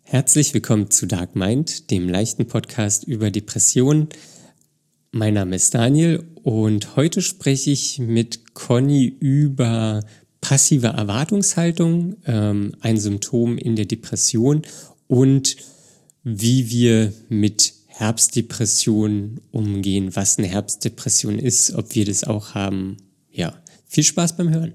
Herzlich willkommen zu Dark Mind, dem leichten Podcast über Depressionen. Mein Name ist Daniel und heute spreche ich mit Conny über passive Erwartungshaltung, ein Symptom in der Depression und wie wir mit Herbstdepressionen umgehen, was eine Herbstdepression ist, ob wir das auch haben. Ja, viel Spaß beim Hören.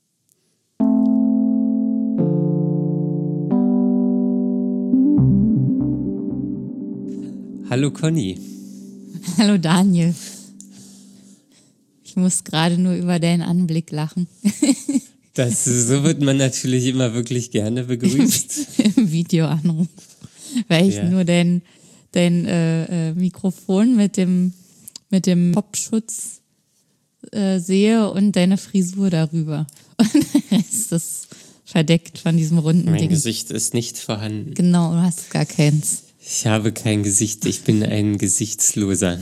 Hallo Conny. Hallo Daniel. Ich muss gerade nur über deinen Anblick lachen. So wird man natürlich immer wirklich gerne begrüßt. Im Videoanruf. Weil ich nur dein Mikrofon mit dem Popschutz sehe und deine Frisur darüber. Und der Rest ist verdeckt von diesem runden Ding. Mein Gesicht ist nicht vorhanden. Genau, du hast gar keins. Ich habe kein Gesicht, ich bin ein Gesichtsloser.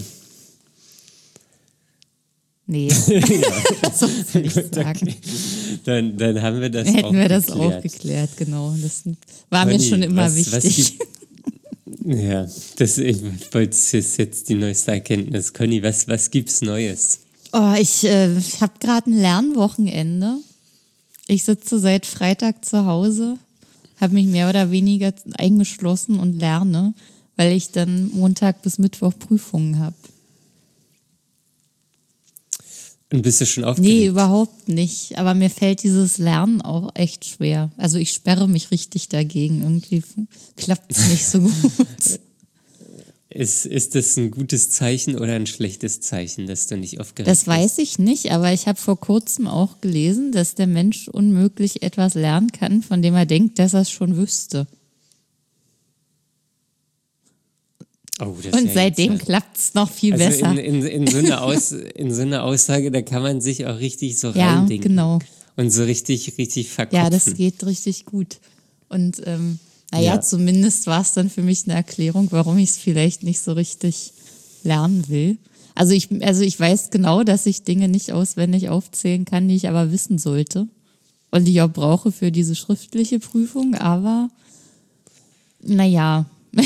Nee, so will ich sagen. Okay. Dann haben wir das Hätten wir das auch geklärt, genau. Das war Conny, mir schon immer wichtig. Ich wollte jetzt die neueste Erkenntnis. Conny, was gibt's Neues? Oh, ich habe gerade ein Lernwochenende. Ich sitze seit Freitag zu Hause, habe mich mehr oder weniger eingeschlossen und lerne, weil ich dann Montag bis Mittwoch Prüfungen habe. Und bist du schon aufgeregt? Nee, überhaupt nicht. Aber mir fällt dieses Lernen auch echt schwer. Also ich sperre mich richtig dagegen. Irgendwie klappt es nicht so gut. Ist das ein gutes Zeichen oder ein schlechtes Zeichen, dass du nicht aufgeregt bist? Das weiß ich nicht, aber ich habe vor kurzem auch gelesen, dass der Mensch unmöglich etwas lernen kann, von dem er denkt, dass er es schon wüsste. Oh, und seitdem klappt es noch viel besser. In so einer Aussage, da kann man sich auch richtig so ja, reindenken. Genau. Und so richtig verkopfen. Ja, das geht richtig gut. Und zumindest war es dann für mich eine Erklärung, warum ich es vielleicht nicht so richtig lernen will. Also ich weiß genau, dass ich Dinge nicht auswendig aufzählen kann, die ich aber wissen sollte. Und die ich auch brauche für diese schriftliche Prüfung, aber naja.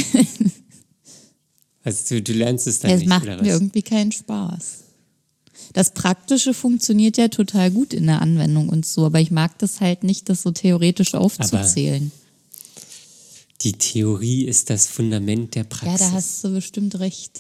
Also du lernst es dann nicht, oder was? Es macht mir irgendwie keinen Spaß. Das Praktische funktioniert ja total gut in der Anwendung und so, aber ich mag das halt nicht, das so theoretisch aufzuzählen. Aber die Theorie ist das Fundament der Praxis. Ja, da hast du bestimmt recht.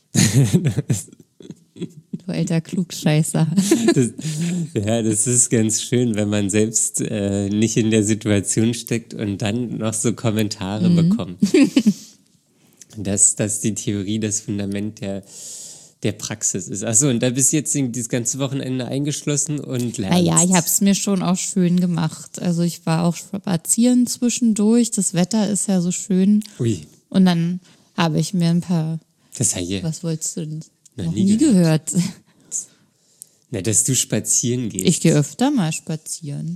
Du alter Klugscheißer. Das ist ganz schön, wenn man selbst nicht in der Situation steckt und dann noch so Kommentare bekommt. Dass die Theorie das Fundament der Praxis ist. Achso, und da bist du jetzt das ganze Wochenende eingeschlossen und lernst. Naja, ich habe es mir schon auch schön gemacht. Also ich war auch spazieren zwischendurch. Das Wetter ist ja so schön. Ui. Und dann habe ich mir ein paar... Was wolltest du denn? Noch nie gehört. Na, dass du spazieren gehst. Ich gehe öfter mal spazieren.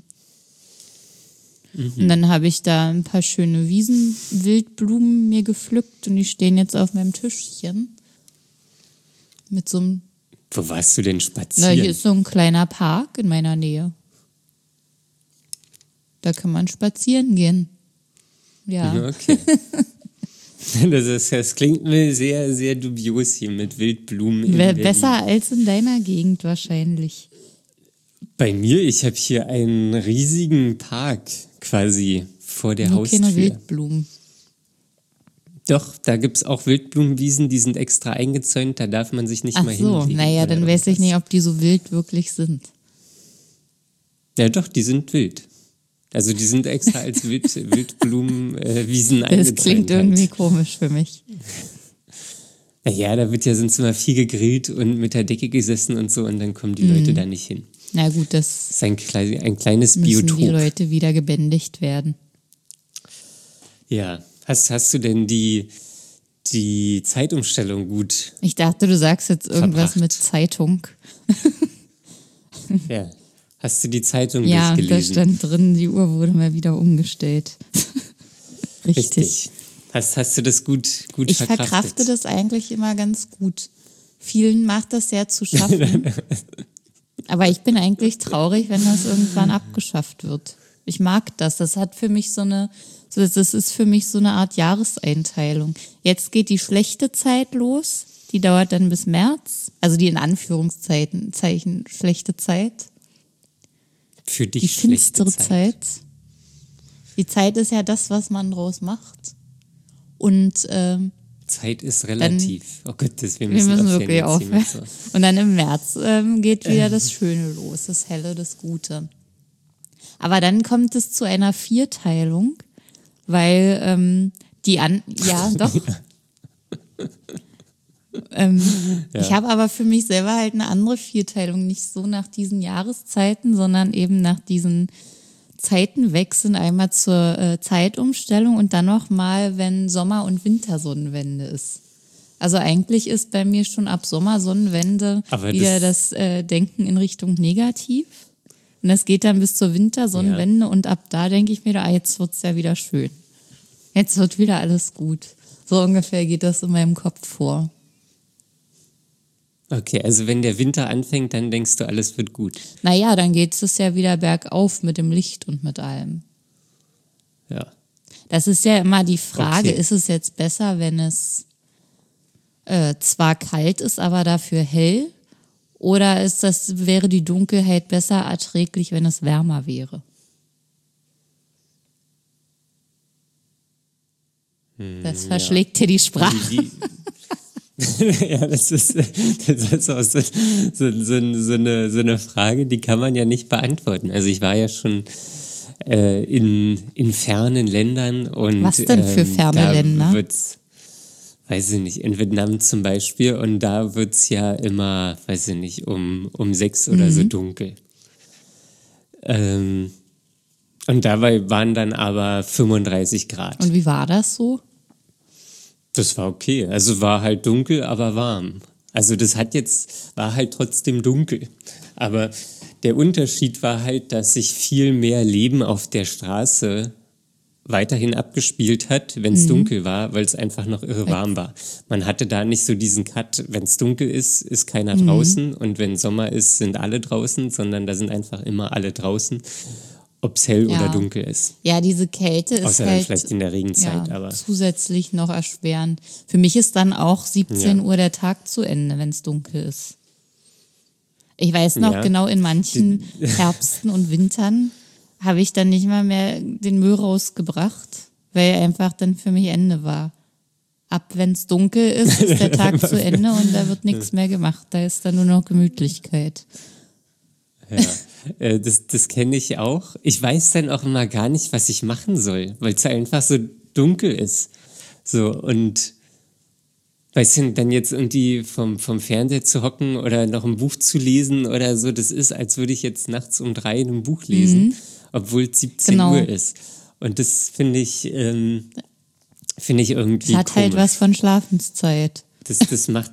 Und dann habe ich da ein paar schöne Wiesenwildblumen mir gepflückt und die stehen jetzt auf meinem Tischchen. Mit so einem... Wo warst du denn spazieren? Na, hier ist so ein kleiner Park in meiner Nähe. Da kann man spazieren gehen. Ja. Okay. Das klingt mir sehr, sehr dubios hier mit Wildblumen. Besser als in deiner Gegend wahrscheinlich. Bei mir, ich habe hier einen riesigen Park quasi vor der Haustür. Keine Wildblumen. Doch, da gibt es auch Wildblumenwiesen, die sind extra eingezäunt, da darf man sich nicht mal hinlegen. Ach so, naja, dann weiß ich nicht, ob die so wild wirklich sind. Ja doch, die sind wild. Also die sind extra als Wildblumenwiesen eingezäunt. Das klingt irgendwie komisch für mich. Naja, da wird ja sonst immer viel gegrillt und mit der Decke gesessen und so und dann kommen die Leute da nicht hin. Na gut, das ist ein kleines müssen Biotop. Die Leute wieder gebändigt werden. Ja, hast du denn die Zeitumstellung gut? Ich dachte, du sagst jetzt irgendwas mit Zeitung. Ja, hast du die Zeitung durchgelesen? Ja, da stand drin, die Uhr wurde mal wieder umgestellt. Richtig. Hast du das gut verkraftet? Ich verkrafte das eigentlich immer ganz gut. Vielen macht das sehr zu schaffen. Aber ich bin eigentlich traurig, wenn das irgendwann abgeschafft wird. Ich mag das. Das hat für mich das ist für mich so eine Art Jahreseinteilung. Jetzt geht die schlechte Zeit los. Die dauert dann bis März. Also die in Anführungszeichen schlechte Zeit. Für dich Die schlechte finstere Zeit. Die Zeit ist ja das, was man draus macht. Und Zeit ist relativ. Oh Gott, wir wir müssen wirklich aufhören. Jetzt hier aufhören. mit so. Und dann im März geht wieder das Schöne los, das Helle, das Gute. Aber dann kommt es zu einer Vierteilung, weil ja, doch. Ich habe aber für mich selber halt eine andere Vierteilung, nicht so nach diesen Jahreszeiten, sondern eben nach diesen Zeitenwechseln, einmal zur Zeitumstellung und dann nochmal, wenn Sommer- und Wintersonnenwende ist. Also eigentlich ist bei mir schon ab Sommersonnenwende wieder das Denken in Richtung negativ. Und das geht dann bis zur Wintersonnenwende und ab da denke ich mir, jetzt wird's ja wieder schön. Jetzt wird wieder alles gut. So ungefähr geht das in meinem Kopf vor. Okay, also wenn der Winter anfängt, dann denkst du, alles wird gut. Naja, dann geht es ja wieder bergauf mit dem Licht und mit allem. Ja. Das ist ja immer die Frage, Okay. ist es jetzt besser, wenn es zwar kalt ist, aber dafür hell? Oder wäre die Dunkelheit besser erträglich, wenn es wärmer wäre? Das verschlägt dir die Sprache. Ja, das ist auch so eine Frage, die kann man ja nicht beantworten. Also ich war ja schon in fernen Ländern und Was denn für ferne Länder? Weiß ich nicht, in Vietnam zum Beispiel, und da wird es ja immer, weiß ich nicht, um 6 oder so dunkel. Und dabei waren dann aber 35 Grad. Und wie war das so? Das war okay. Also war halt dunkel, aber warm. Also war halt trotzdem dunkel. Aber der Unterschied war halt, dass sich viel mehr Leben auf der Straße weiterhin abgespielt hat, wenn es dunkel war, weil es einfach noch irre warm war. Man hatte da nicht so diesen Cut, wenn es dunkel ist keiner draußen, und wenn Sommer ist, sind alle draußen, sondern da sind einfach immer alle draußen, ob es hell oder dunkel ist. Ja, diese Kälte ist Außer dann halt vielleicht in der Regenzeit. Aber zusätzlich noch erschwerend. Für mich ist dann auch 17 Uhr der Tag zu Ende, wenn es dunkel ist. Ich weiß noch genau, in manchen Herbsten und Wintern habe ich dann nicht mal mehr den Müll rausgebracht, weil einfach dann für mich Ende war. Ab wenn es dunkel ist der Tag zu Ende und da wird nichts mehr gemacht. Da ist dann nur noch Gemütlichkeit. Ja, das kenne ich auch. Ich weiß dann auch immer gar nicht, was ich machen soll, weil es einfach so dunkel ist. So, und weißt du, dann jetzt irgendwie vom Fernseher zu hocken oder noch ein Buch zu lesen oder so, das ist, als würde ich jetzt nachts um 3 ein Buch lesen, obwohl es 17 Uhr ist. Und das finde ich irgendwie Das hat komisch. halt was von Schlafenszeit. Das macht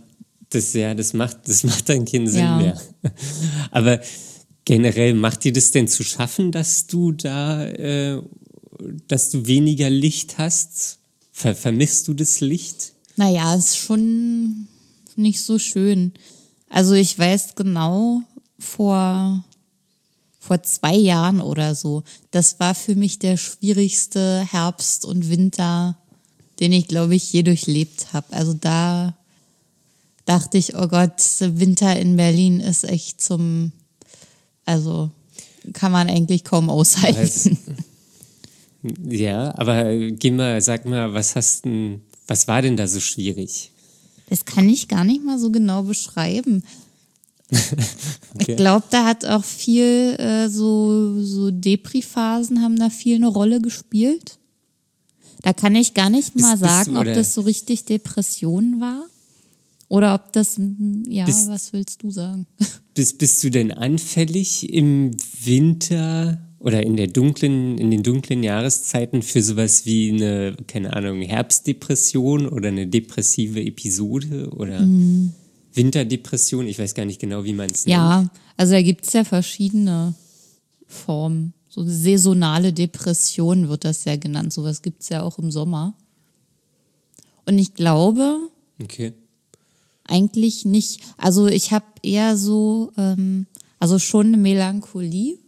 dann keinen Sinn mehr. Aber generell, macht dir das denn zu schaffen, dass du da, dass du weniger Licht hast? Vermisst du das Licht? Naja, ist schon nicht so schön. Also ich weiß genau, vor 2 Jahren oder so, das war für mich der schwierigste Herbst und Winter, den ich, glaube ich, je durchlebt habe. Also da dachte ich, oh Gott, Winter in Berlin ist echt also kann man eigentlich kaum aushalten. Ja, aber sag mal, was war denn da so schwierig? Das kann ich gar nicht mal so genau beschreiben. Okay. Ich glaube, da hat auch viel so Depri-Phasen haben da viel eine Rolle gespielt. Da kann ich gar nicht mal sagen, ob das so richtig Depression war oder ob das, was willst du sagen? Bist du denn anfällig im Winter oder in den dunklen Jahreszeiten für sowas wie eine, keine Ahnung, Herbstdepression oder eine depressive Episode oder Winterdepression? Ich weiß gar nicht genau, wie man es nennt. Ja, also da gibt es ja verschiedene Formen. So saisonale Depression wird das ja genannt. Sowas gibt es ja auch im Sommer. Und ich glaube, eigentlich nicht. Also ich habe eher so, also schon eine Melancholie,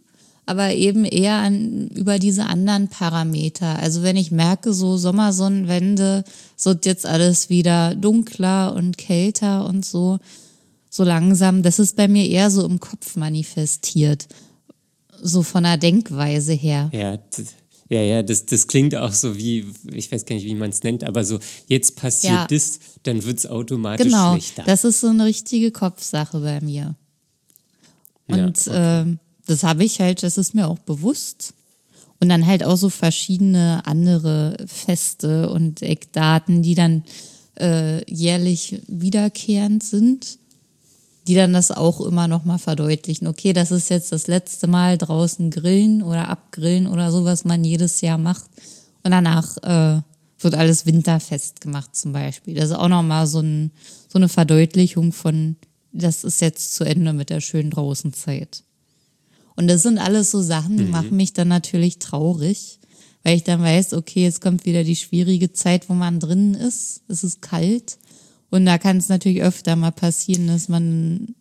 aber eben eher über diese anderen Parameter. Also wenn ich merke, so Sommersonnenwende, es wird jetzt alles wieder dunkler und kälter und so langsam, das ist bei mir eher so im Kopf manifestiert, so von der Denkweise her. Ja, das klingt auch so wie, ich weiß gar nicht, wie man es nennt, aber so, jetzt passiert das, dann wird es automatisch schlechter. Genau, das ist so eine richtige Kopfsache bei mir. Und das habe ich halt, das ist mir auch bewusst. Und dann halt auch so verschiedene andere Feste und Eckdaten, die dann jährlich wiederkehrend sind, die dann das auch immer noch mal verdeutlichen. Okay, das ist jetzt das letzte Mal draußen grillen oder abgrillen oder so, was man jedes Jahr macht. Und danach wird alles winterfest gemacht zum Beispiel. Das ist auch noch mal so eine Verdeutlichung von, das ist jetzt zu Ende mit der schönen Draußenzeit. Und das sind alles so Sachen, die machen mich dann natürlich traurig, weil ich dann weiß, okay, jetzt kommt wieder die schwierige Zeit, wo man drinnen ist. Es ist kalt. Und da kann es natürlich öfter mal passieren, dass man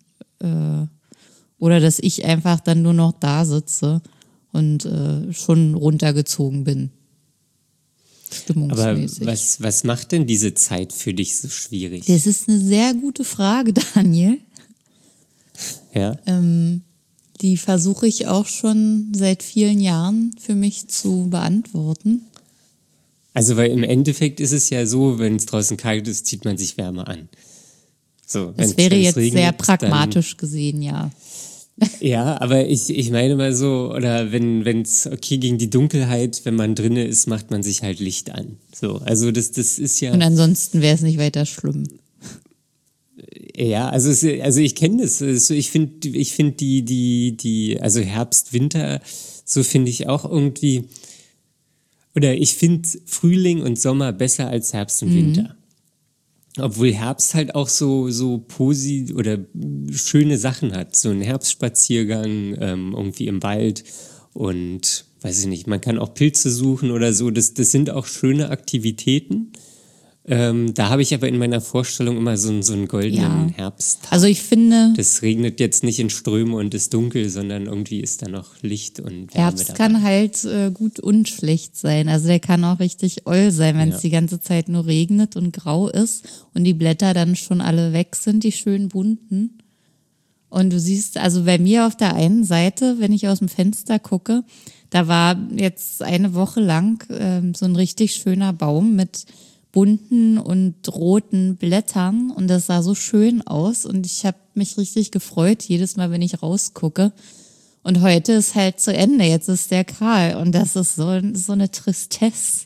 oder dass ich einfach dann nur noch da sitze und schon runtergezogen bin. Stimmungsmäßig. Aber was macht denn diese Zeit für dich so schwierig? Das ist eine sehr gute Frage, Daniel. Ja. Die versuche ich auch schon seit vielen Jahren für mich zu beantworten. Also, weil im Endeffekt ist es ja so, wenn es draußen kalt ist, zieht man sich wärmer an. So, das wäre jetzt regnet, sehr pragmatisch gesehen, ja. Ja, aber ich meine mal so, oder wenn es okay gegen die Dunkelheit, wenn man drinne ist, macht man sich halt Licht an. So, also das ist ja. Und ansonsten wäre es nicht weiter schlimm. Ja, also ich kenne das. Ich finde die also Herbst, Winter, so finde ich auch irgendwie. Oder ich finde Frühling und Sommer besser als Herbst und Winter. Obwohl Herbst halt auch so oder schöne Sachen hat. So ein Herbstspaziergang irgendwie im Wald und weiß ich nicht, man kann auch Pilze suchen oder so. Das sind auch schöne Aktivitäten. Da habe ich aber in meiner Vorstellung immer so einen goldenen Herbst. Also ich finde, das regnet jetzt nicht in Ströme und ist dunkel, sondern irgendwie ist da noch Licht und Wärme Herbst dabei. kann halt gut und schlecht sein. Also der kann auch richtig oll sein, wenn es die ganze Zeit nur regnet und grau ist und die Blätter dann schon alle weg sind, die schön bunten. Und du siehst, also bei mir auf der einen Seite, wenn ich aus dem Fenster gucke, da war jetzt eine Woche lang so ein richtig schöner Baum mit bunten und roten Blättern und das sah so schön aus und ich habe mich richtig gefreut, jedes Mal, wenn ich rausgucke. Und heute ist halt zu Ende, jetzt ist der kahl und das ist so eine Tristesse.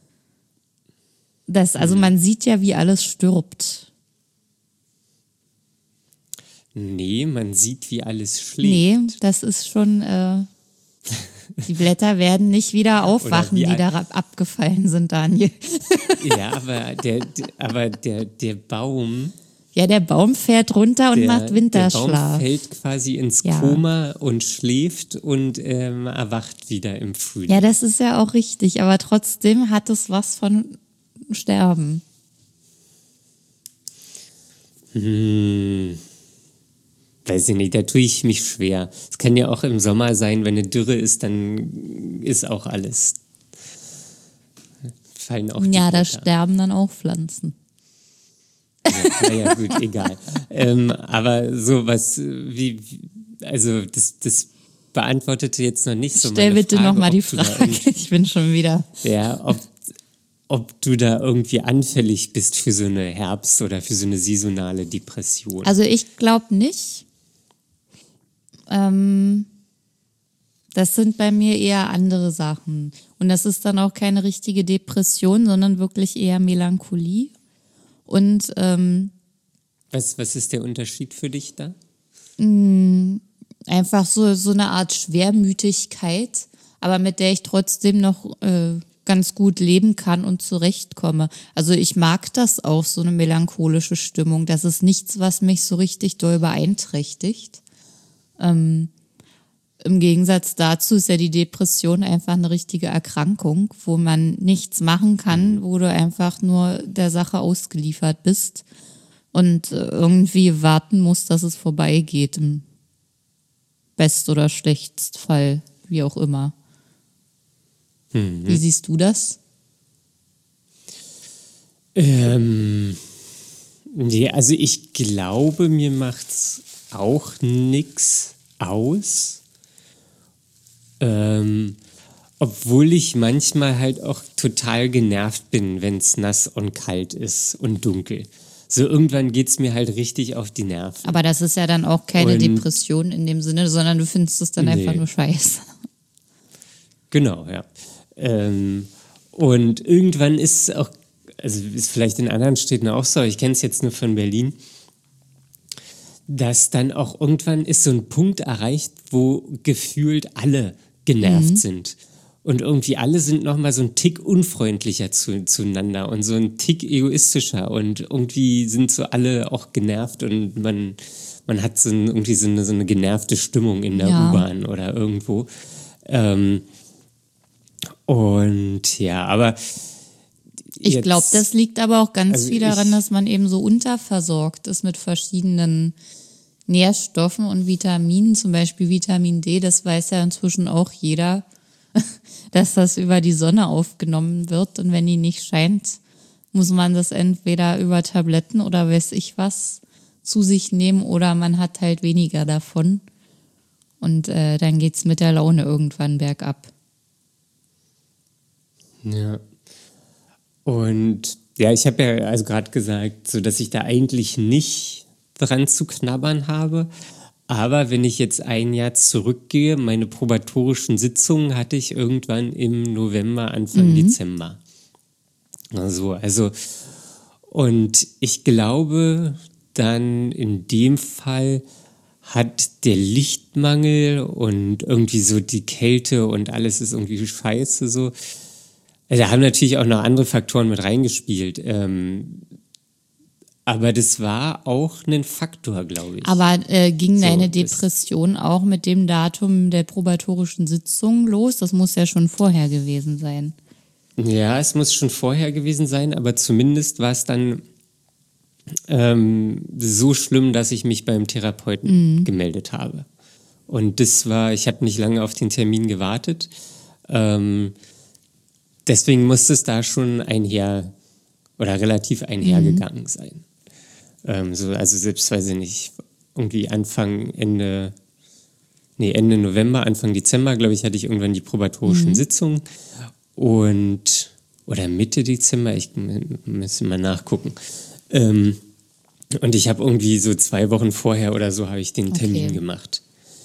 Also man sieht ja, wie alles stirbt. Nee, man sieht, wie alles schlägt. Nee, das ist schon, die Blätter werden nicht wieder aufwachen, die da abgefallen sind, Daniel. Ja, aber der Baum... Ja, der Baum fährt runter und macht Winterschlaf. Der Baum fällt quasi ins Koma und schläft und erwacht wieder im Frühling. Ja, das ist ja auch richtig, aber trotzdem hat es was von Sterben. Weiß ich nicht, da tue ich mich schwer. Es kann ja auch im Sommer sein, wenn eine Dürre ist, dann ist auch alles. Fallen auch die Ja, da Blätter. sterben dann auch Pflanzen. Ja, gut, egal. Aber so was, also das beantwortete jetzt noch nicht so Stell meine bitte Frage, nochmal die Frage, ich bin schon wieder. Ja, ob du da irgendwie anfällig bist für so eine Herbst- oder für so eine saisonale Depression. Also ich glaube nicht. Das sind bei mir eher andere Sachen. Und das ist dann auch keine richtige Depression, sondern wirklich eher Melancholie. Und was ist der Unterschied für dich da? einfach so eine Art Schwermütigkeit, aber mit der ich trotzdem noch ganz gut leben kann und zurechtkomme. Also ich mag das auch, so eine melancholische Stimmung. Das ist nichts, was mich so richtig doll beeinträchtigt. Im Gegensatz dazu ist ja die Depression einfach eine richtige Erkrankung, wo man nichts machen kann, wo du einfach nur der Sache ausgeliefert bist und irgendwie warten musst, dass es vorbeigeht, im Best- oder Schlechtstfall. wie auch immer. Wie siehst du das? Nee, also ich glaube, mir macht's auch nix aus. Obwohl ich manchmal halt auch total genervt bin, wenn es nass und kalt ist und dunkel. So irgendwann geht's mir halt richtig auf die Nerven. Aber das ist ja dann auch keine Und- Depression in dem Sinne, sondern du findest es dann einfach Nee. nur scheiße. Genau, ja. Und irgendwann ist es auch, also ist vielleicht in anderen Städten auch so, ich kenne es jetzt nur von Berlin, dass dann auch irgendwann ist so ein Punkt erreicht, wo gefühlt alle genervt sind. Und irgendwie alle sind nochmal so ein Tick unfreundlicher zueinander und so ein Tick egoistischer und irgendwie sind so alle auch genervt und man hat irgendwie so eine genervte Stimmung in der Ja. U-Bahn oder irgendwo. Und ja, aber Ich glaube, das liegt aber auch ganz also viel daran, dass man eben so unterversorgt ist mit verschiedenen Nährstoffen und Vitaminen, zum Beispiel Vitamin D, das weiß ja inzwischen auch jeder, dass das über die Sonne aufgenommen wird und wenn die nicht scheint, muss man das entweder über Tabletten oder weiß ich was zu sich nehmen oder man hat halt weniger davon und dann geht's mit der Laune irgendwann bergab. Ja. Und ja, ich habe ja also gerade gesagt, so dass ich da eigentlich nicht dran zu knabbern habe. Aber wenn ich jetzt ein Jahr zurückgehe, meine probatorischen Sitzungen hatte ich irgendwann im November, Anfang Dezember. Also, und ich glaube, dann in dem Fall hat der Lichtmangel und irgendwie so die Kälte und alles ist irgendwie scheiße so. Da haben natürlich auch noch andere Faktoren mit reingespielt. Aber das war auch ein Faktor, glaube ich. Aber ging So, deine das- Depression auch mit dem Datum der probatorischen Sitzung los? Das muss ja schon vorher gewesen sein. Ja, es muss schon vorher gewesen sein, aber zumindest war es dann so schlimm, dass ich mich beim Therapeuten gemeldet habe. Und das war, ich habe nicht lange auf den Termin gewartet. Deswegen musste es da schon relativ einhergegangen sein. Also selbst, weiß ich nicht, irgendwie Ende November, Anfang Dezember, glaube ich, hatte ich irgendwann die probatorischen Sitzungen oder Mitte Dezember, ich müsste mal nachgucken. Und ich habe irgendwie so 2 Wochen vorher oder so habe ich den Termin gemacht.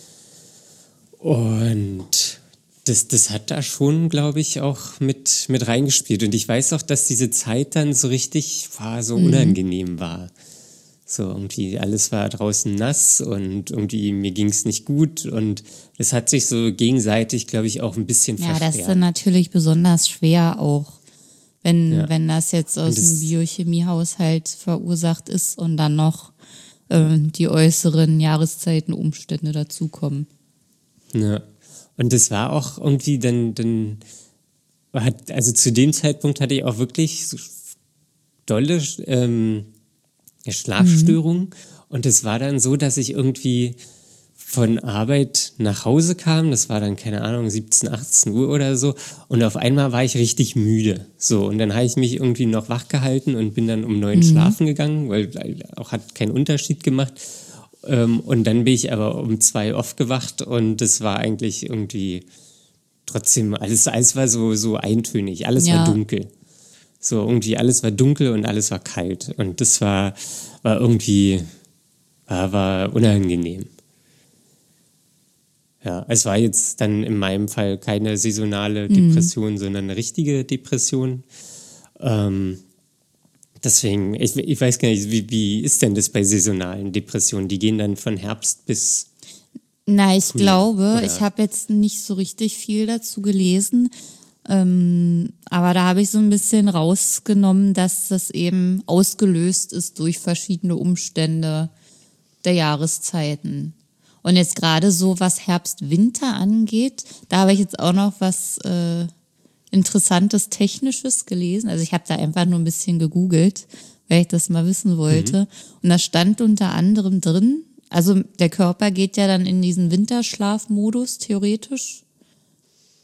Und das hat da schon, glaube ich, auch mit reingespielt. Und ich weiß auch, dass diese Zeit dann so richtig so unangenehm war. So irgendwie alles war draußen nass und irgendwie mir ging es nicht gut. Und das hat sich so gegenseitig, glaube ich, auch ein bisschen Ja, verstärkt. das ist dann natürlich besonders schwer auch, wenn das jetzt aus Und das- dem Biochemiehaushalt verursacht ist und dann noch die äußeren Jahreszeitenumstände dazukommen. Ja. Und das war auch irgendwie also zu dem Zeitpunkt hatte ich auch wirklich so dolle Schlafstörungen. Und es war dann so, dass ich irgendwie von Arbeit nach Hause kam. Das war dann, keine Ahnung, 17, 18 Uhr oder so. Und auf einmal war ich richtig müde. So, und dann habe ich mich irgendwie noch wach gehalten und bin dann um 9 schlafen gegangen, weil auch hat keinen Unterschied gemacht. Und dann bin ich aber um 2 aufgewacht und das war eigentlich irgendwie trotzdem, alles war so eintönig, alles war dunkel. So irgendwie alles war dunkel und alles war kalt. Und das war irgendwie, war unangenehm. Ja, es war jetzt dann in meinem Fall keine saisonale Depression, sondern eine richtige Depression. Deswegen, ich weiß gar nicht, wie ist denn das bei saisonalen Depressionen? Die gehen dann von Herbst bis... Na, ich glaube, oder? ich habe jetzt nicht so richtig viel dazu gelesen, aber da habe ich so ein bisschen rausgenommen, dass das eben ausgelöst ist durch verschiedene Umstände der Jahreszeiten. Und jetzt gerade so, was Herbst-Winter angeht, da habe ich jetzt auch noch was Interessantes Technisches gelesen. Also ich habe da einfach nur ein bisschen gegoogelt, weil ich das mal wissen wollte. Und da stand unter anderem drin, also der Körper geht ja dann in diesen Winterschlafmodus theoretisch.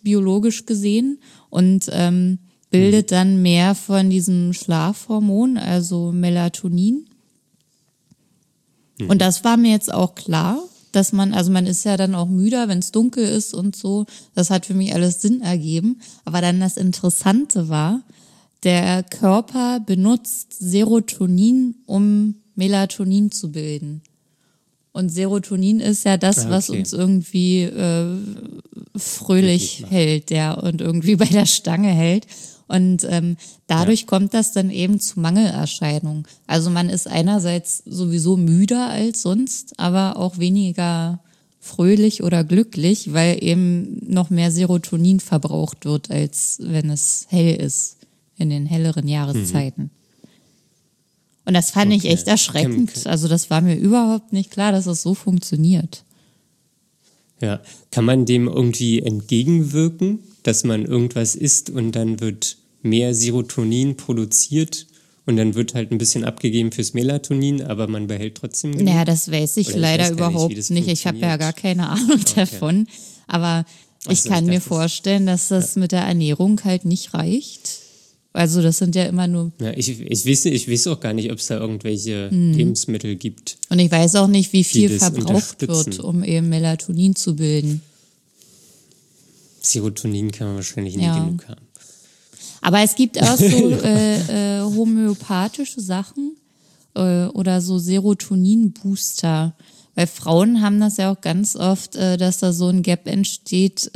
biologisch gesehen, und bildet dann mehr von diesem Schlafhormon, also Melatonin. Und das war mir jetzt auch klar, dass man ist ja dann auch müder, wenn es dunkel ist und so. Das hat für mich alles Sinn ergeben. Aber dann das Interessante war, der Körper benutzt Serotonin, um Melatonin zu bilden. Und Serotonin ist ja das, was uns irgendwie fröhlich hält, und irgendwie bei der Stange hält. Und dadurch kommt das dann eben zu Mangelerscheinungen. Also man ist einerseits sowieso müder als sonst, aber auch weniger fröhlich oder glücklich, weil eben noch mehr Serotonin verbraucht wird, als wenn es hell ist in den helleren Jahreszeiten. Und das fand ich echt erschreckend. Also das war mir überhaupt nicht klar, dass das so funktioniert. Ja, kann man dem irgendwie entgegenwirken, dass man irgendwas isst und dann wird mehr Serotonin produziert und dann wird halt ein bisschen abgegeben fürs Melatonin, aber man behält trotzdem genug? Naja, das weiß ich leider überhaupt nicht. Ich habe ja gar keine Ahnung davon. Aber ich kann mir vorstellen, dass das mit der Ernährung halt nicht reicht. Also das sind ja immer nur... Ja, ich weiß auch gar nicht, ob es da irgendwelche Lebensmittel gibt. Und ich weiß auch nicht, wie viel verbraucht wird, um eben Melatonin zu bilden. Serotonin kann man wahrscheinlich nie genug haben. Aber es gibt auch so homöopathische Sachen oder so Serotonin-Booster. Weil Frauen haben das ja auch ganz oft, dass da so ein Gap entsteht,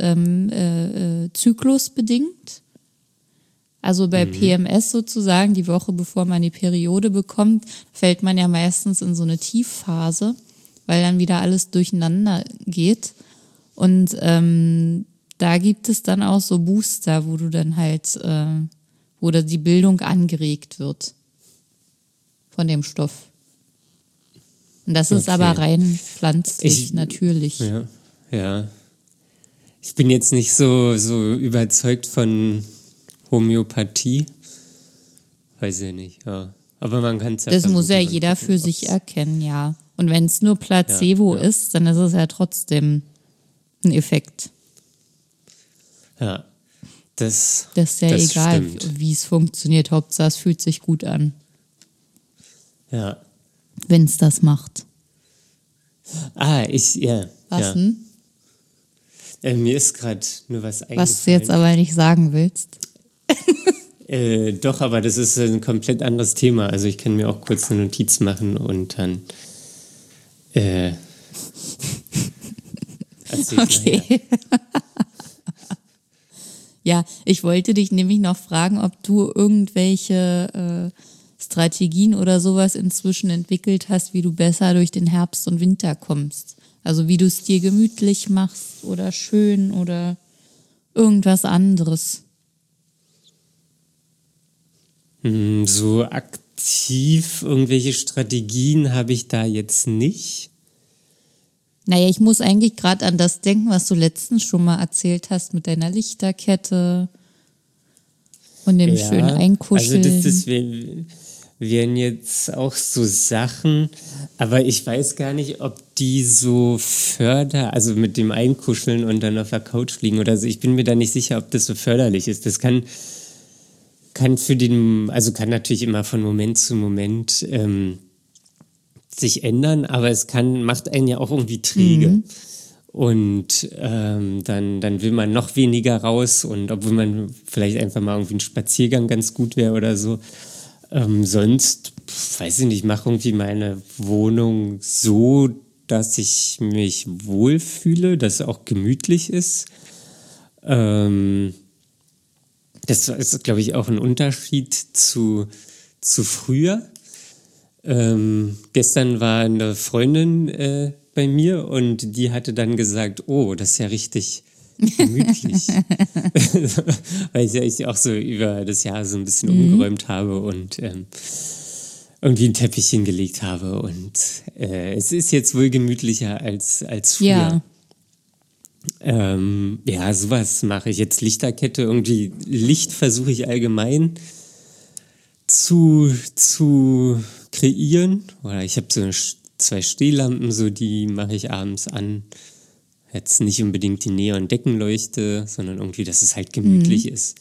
zyklusbedingt. Also bei PMS sozusagen, die Woche bevor man die Periode bekommt, fällt man ja meistens in so eine Tiefphase, weil dann wieder alles durcheinander geht. Und da gibt es dann auch so Booster, wo du dann halt, wo da die Bildung angeregt wird von dem Stoff. Und das ist aber rein pflanzlich, natürlich. Ja. Ich bin jetzt nicht so überzeugt von Homöopathie. Weiß ich nicht, ja. Aber man kann es ja Das muss ja jeder für sich erkennen, ja. Und wenn es nur Placebo ist, dann ist es ja trotzdem ein Effekt. Ja, das ist ja egal, wie es funktioniert. Hauptsache, es fühlt sich gut an. Ja. Wenn es das macht. Was denn? Mir ist gerade nur was eingefallen. Was du jetzt aber nicht sagen willst. Doch, aber das ist ein komplett anderes Thema. Also ich kann mir auch kurz eine Notiz machen und dann okay. Ja, ich wollte dich nämlich noch fragen, ob du irgendwelche Strategien oder sowas inzwischen entwickelt hast, wie du besser durch den Herbst und Winter kommst. Also wie du es dir gemütlich machst oder schön oder irgendwas anderes. So aktiv irgendwelche Strategien habe ich da jetzt nicht. Naja, ich muss eigentlich gerade an das denken, was du letztens schon mal erzählt hast mit deiner Lichterkette und dem schönen Einkuscheln. Also das wären jetzt auch so Sachen, aber ich weiß gar nicht, ob die so also mit dem Einkuscheln und dann auf der Couch liegen oder so. Ich bin mir da nicht sicher, ob das so förderlich ist. Das kann natürlich immer von Moment zu Moment sich ändern, aber es macht einen ja auch irgendwie träge. Und dann will man noch weniger raus und obwohl man vielleicht einfach mal irgendwie ein Spaziergang ganz gut wäre oder so. Sonst, weiß ich nicht, mache irgendwie meine Wohnung so, dass ich mich wohlfühle, dass es auch gemütlich ist. Das ist, glaube ich, auch ein Unterschied zu früher. Gestern war eine Freundin bei mir und die hatte dann gesagt, oh, das ist ja richtig gemütlich. Weil ich auch so über das Jahr so ein bisschen umgeräumt habe und irgendwie ein Teppich hingelegt habe und es ist jetzt wohl gemütlicher als früher. Sowas mache ich jetzt. Lichterkette, irgendwie Licht versuche ich allgemein zu kreieren. Oder ich habe so 2 Stehlampen, so die mache ich abends an. Jetzt nicht unbedingt die Neon-Deckenleuchte, sondern irgendwie, dass es halt gemütlich ist.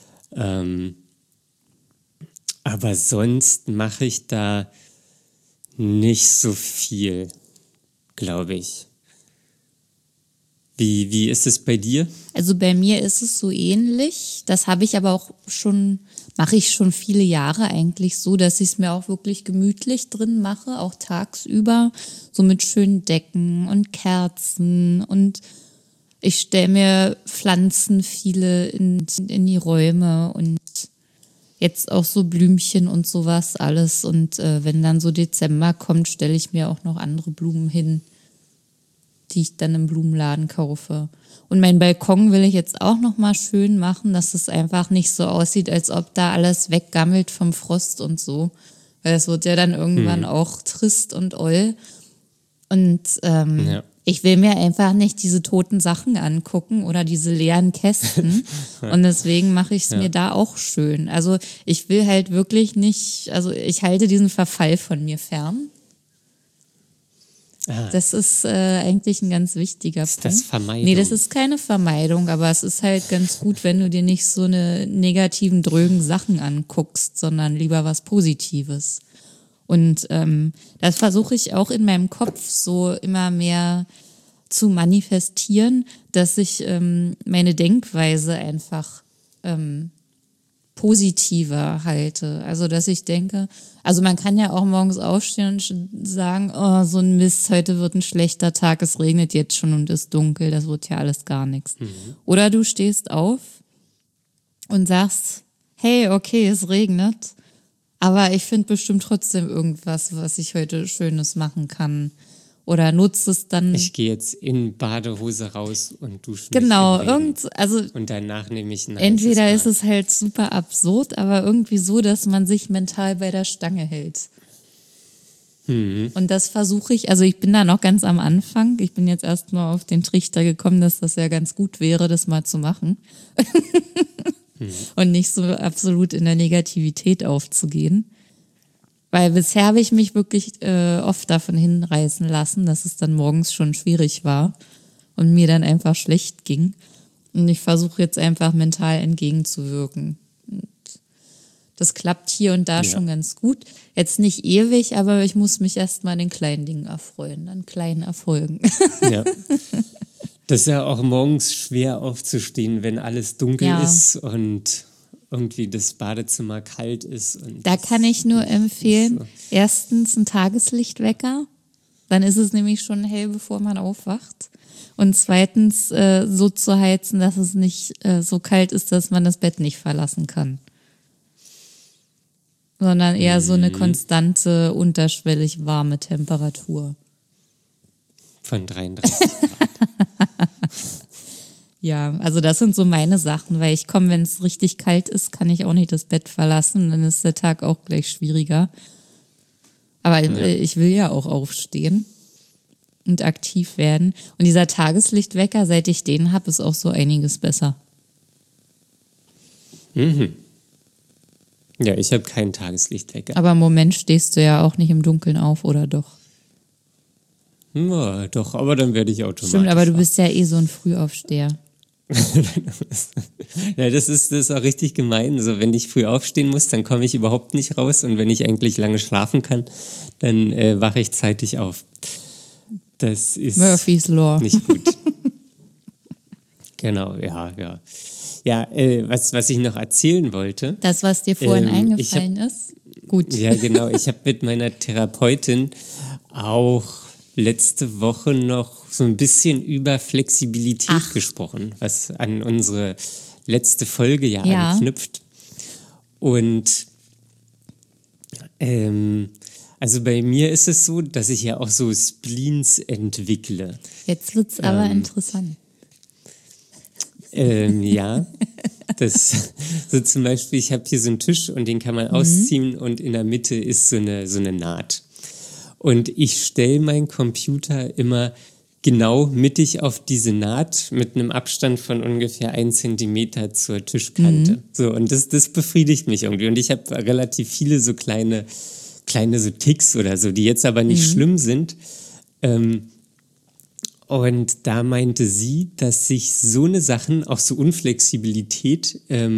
Aber sonst mache ich da nicht so viel, glaube ich. Wie ist es bei dir? Also bei mir ist es so ähnlich. Das habe ich aber auch mache ich schon viele Jahre eigentlich so, dass ich es mir auch wirklich gemütlich drin mache, auch tagsüber, so mit schönen Decken und Kerzen, und ich stelle mir Pflanzen viele in die Räume und jetzt auch so Blümchen und sowas alles, und wenn dann so Dezember kommt, stelle ich mir auch noch andere Blumen hin, die ich dann im Blumenladen kaufe. Und meinen Balkon will ich jetzt auch noch mal schön machen, dass es einfach nicht so aussieht, als ob da alles weggammelt vom Frost und so. Weil es wird ja dann irgendwann auch trist und oll. Und ich will mir einfach nicht diese toten Sachen angucken oder diese leeren Kästen. Und deswegen mache ich es mir da auch schön. Also ich will halt wirklich nicht, also ich halte diesen Verfall von mir fern. Das ist eigentlich ein ganz wichtiger Punkt. Ist das Vermeidung? Nee, das ist keine Vermeidung, aber es ist halt ganz gut, wenn du dir nicht so eine negativen, drögen Sachen anguckst, sondern lieber was Positives. Und das versuche ich auch in meinem Kopf so immer mehr zu manifestieren, dass ich meine Denkweise einfach positiver halte. Also, dass ich denke, also man kann ja auch morgens aufstehen und sagen, oh, so ein Mist, heute wird ein schlechter Tag, es regnet jetzt schon und ist dunkel, das wird ja alles gar nichts. Oder du stehst auf und sagst, hey, okay, es regnet, aber ich finde bestimmt trotzdem irgendwas, was ich heute Schönes machen kann. Oder nutzt es dann. Ich gehe jetzt in Badehose raus und dusche mich. Genau, und danach nehme ich ein entweder heißes ist es halt super absurd, aber irgendwie so, dass man sich mental bei der Stange hält. Und das versuche ich, also ich bin da noch ganz am Anfang. Ich bin jetzt erst mal auf den Trichter gekommen, dass das ja ganz gut wäre, das mal zu machen. Und nicht so absolut in der Negativität aufzugehen. Weil bisher habe ich mich wirklich oft davon hinreißen lassen, dass es dann morgens schon schwierig war und mir dann einfach schlecht ging. Und ich versuche jetzt einfach mental entgegenzuwirken. Und das klappt hier und da schon ganz gut. Jetzt nicht ewig, aber ich muss mich erst mal an den kleinen Dingen erfreuen, an kleinen Erfolgen. Ja. Das ist ja auch morgens schwer aufzustehen, wenn alles dunkel ist und irgendwie das Badezimmer kalt ist. Und da kann ich nur empfehlen, erstens ein Tageslichtwecker, dann ist es nämlich schon hell, bevor man aufwacht. Und zweitens so zu heizen, dass es nicht so kalt ist, dass man das Bett nicht verlassen kann. Sondern eher so eine konstante, unterschwellig warme Temperatur. Von 33 Grad. Ja, also das sind so meine Sachen, weil ich komme, wenn es richtig kalt ist, kann ich auch nicht das Bett verlassen, dann ist der Tag auch gleich schwieriger. Aber ich will ja auch aufstehen und aktiv werden. Und dieser Tageslichtwecker, seit ich den habe, ist auch so einiges besser. Ja, ich habe keinen Tageslichtwecker. Aber im Moment stehst du ja auch nicht im Dunkeln auf, oder doch? Ja, doch, aber dann werde ich automatisch. Stimmt, aber du bist ja eh so ein Frühaufsteher. Ja, das ist auch richtig gemein. So, wenn ich früh aufstehen muss, dann komme ich überhaupt nicht raus. Und wenn ich eigentlich lange schlafen kann, dann wache ich zeitig auf. Das ist Murphy's Law. nicht gut. Genau, ja. Ja, was ich noch erzählen wollte. Das, was dir vorhin eingefallen ist? Gut. Ja, genau. Ich habe mit meiner Therapeutin auch letzte Woche noch so ein bisschen über Flexibilität gesprochen, was an unsere letzte Folge ja anknüpft. Und also bei mir ist es so, dass ich ja auch so Spleens entwickle. Jetzt wird's aber interessant. Ja, das so zum Beispiel, ich habe hier so einen Tisch und den kann man ausziehen und in der Mitte ist so eine Naht. Und ich stelle meinen Computer immer genau mittig auf diese Naht mit einem Abstand von ungefähr 1 Zentimeter zur Tischkante. So, und das befriedigt mich irgendwie. Und ich habe relativ viele so kleine so Ticks oder so, die jetzt aber nicht schlimm sind. Und da meinte sie, dass sich so eine Sachen, auch so Unflexibilität,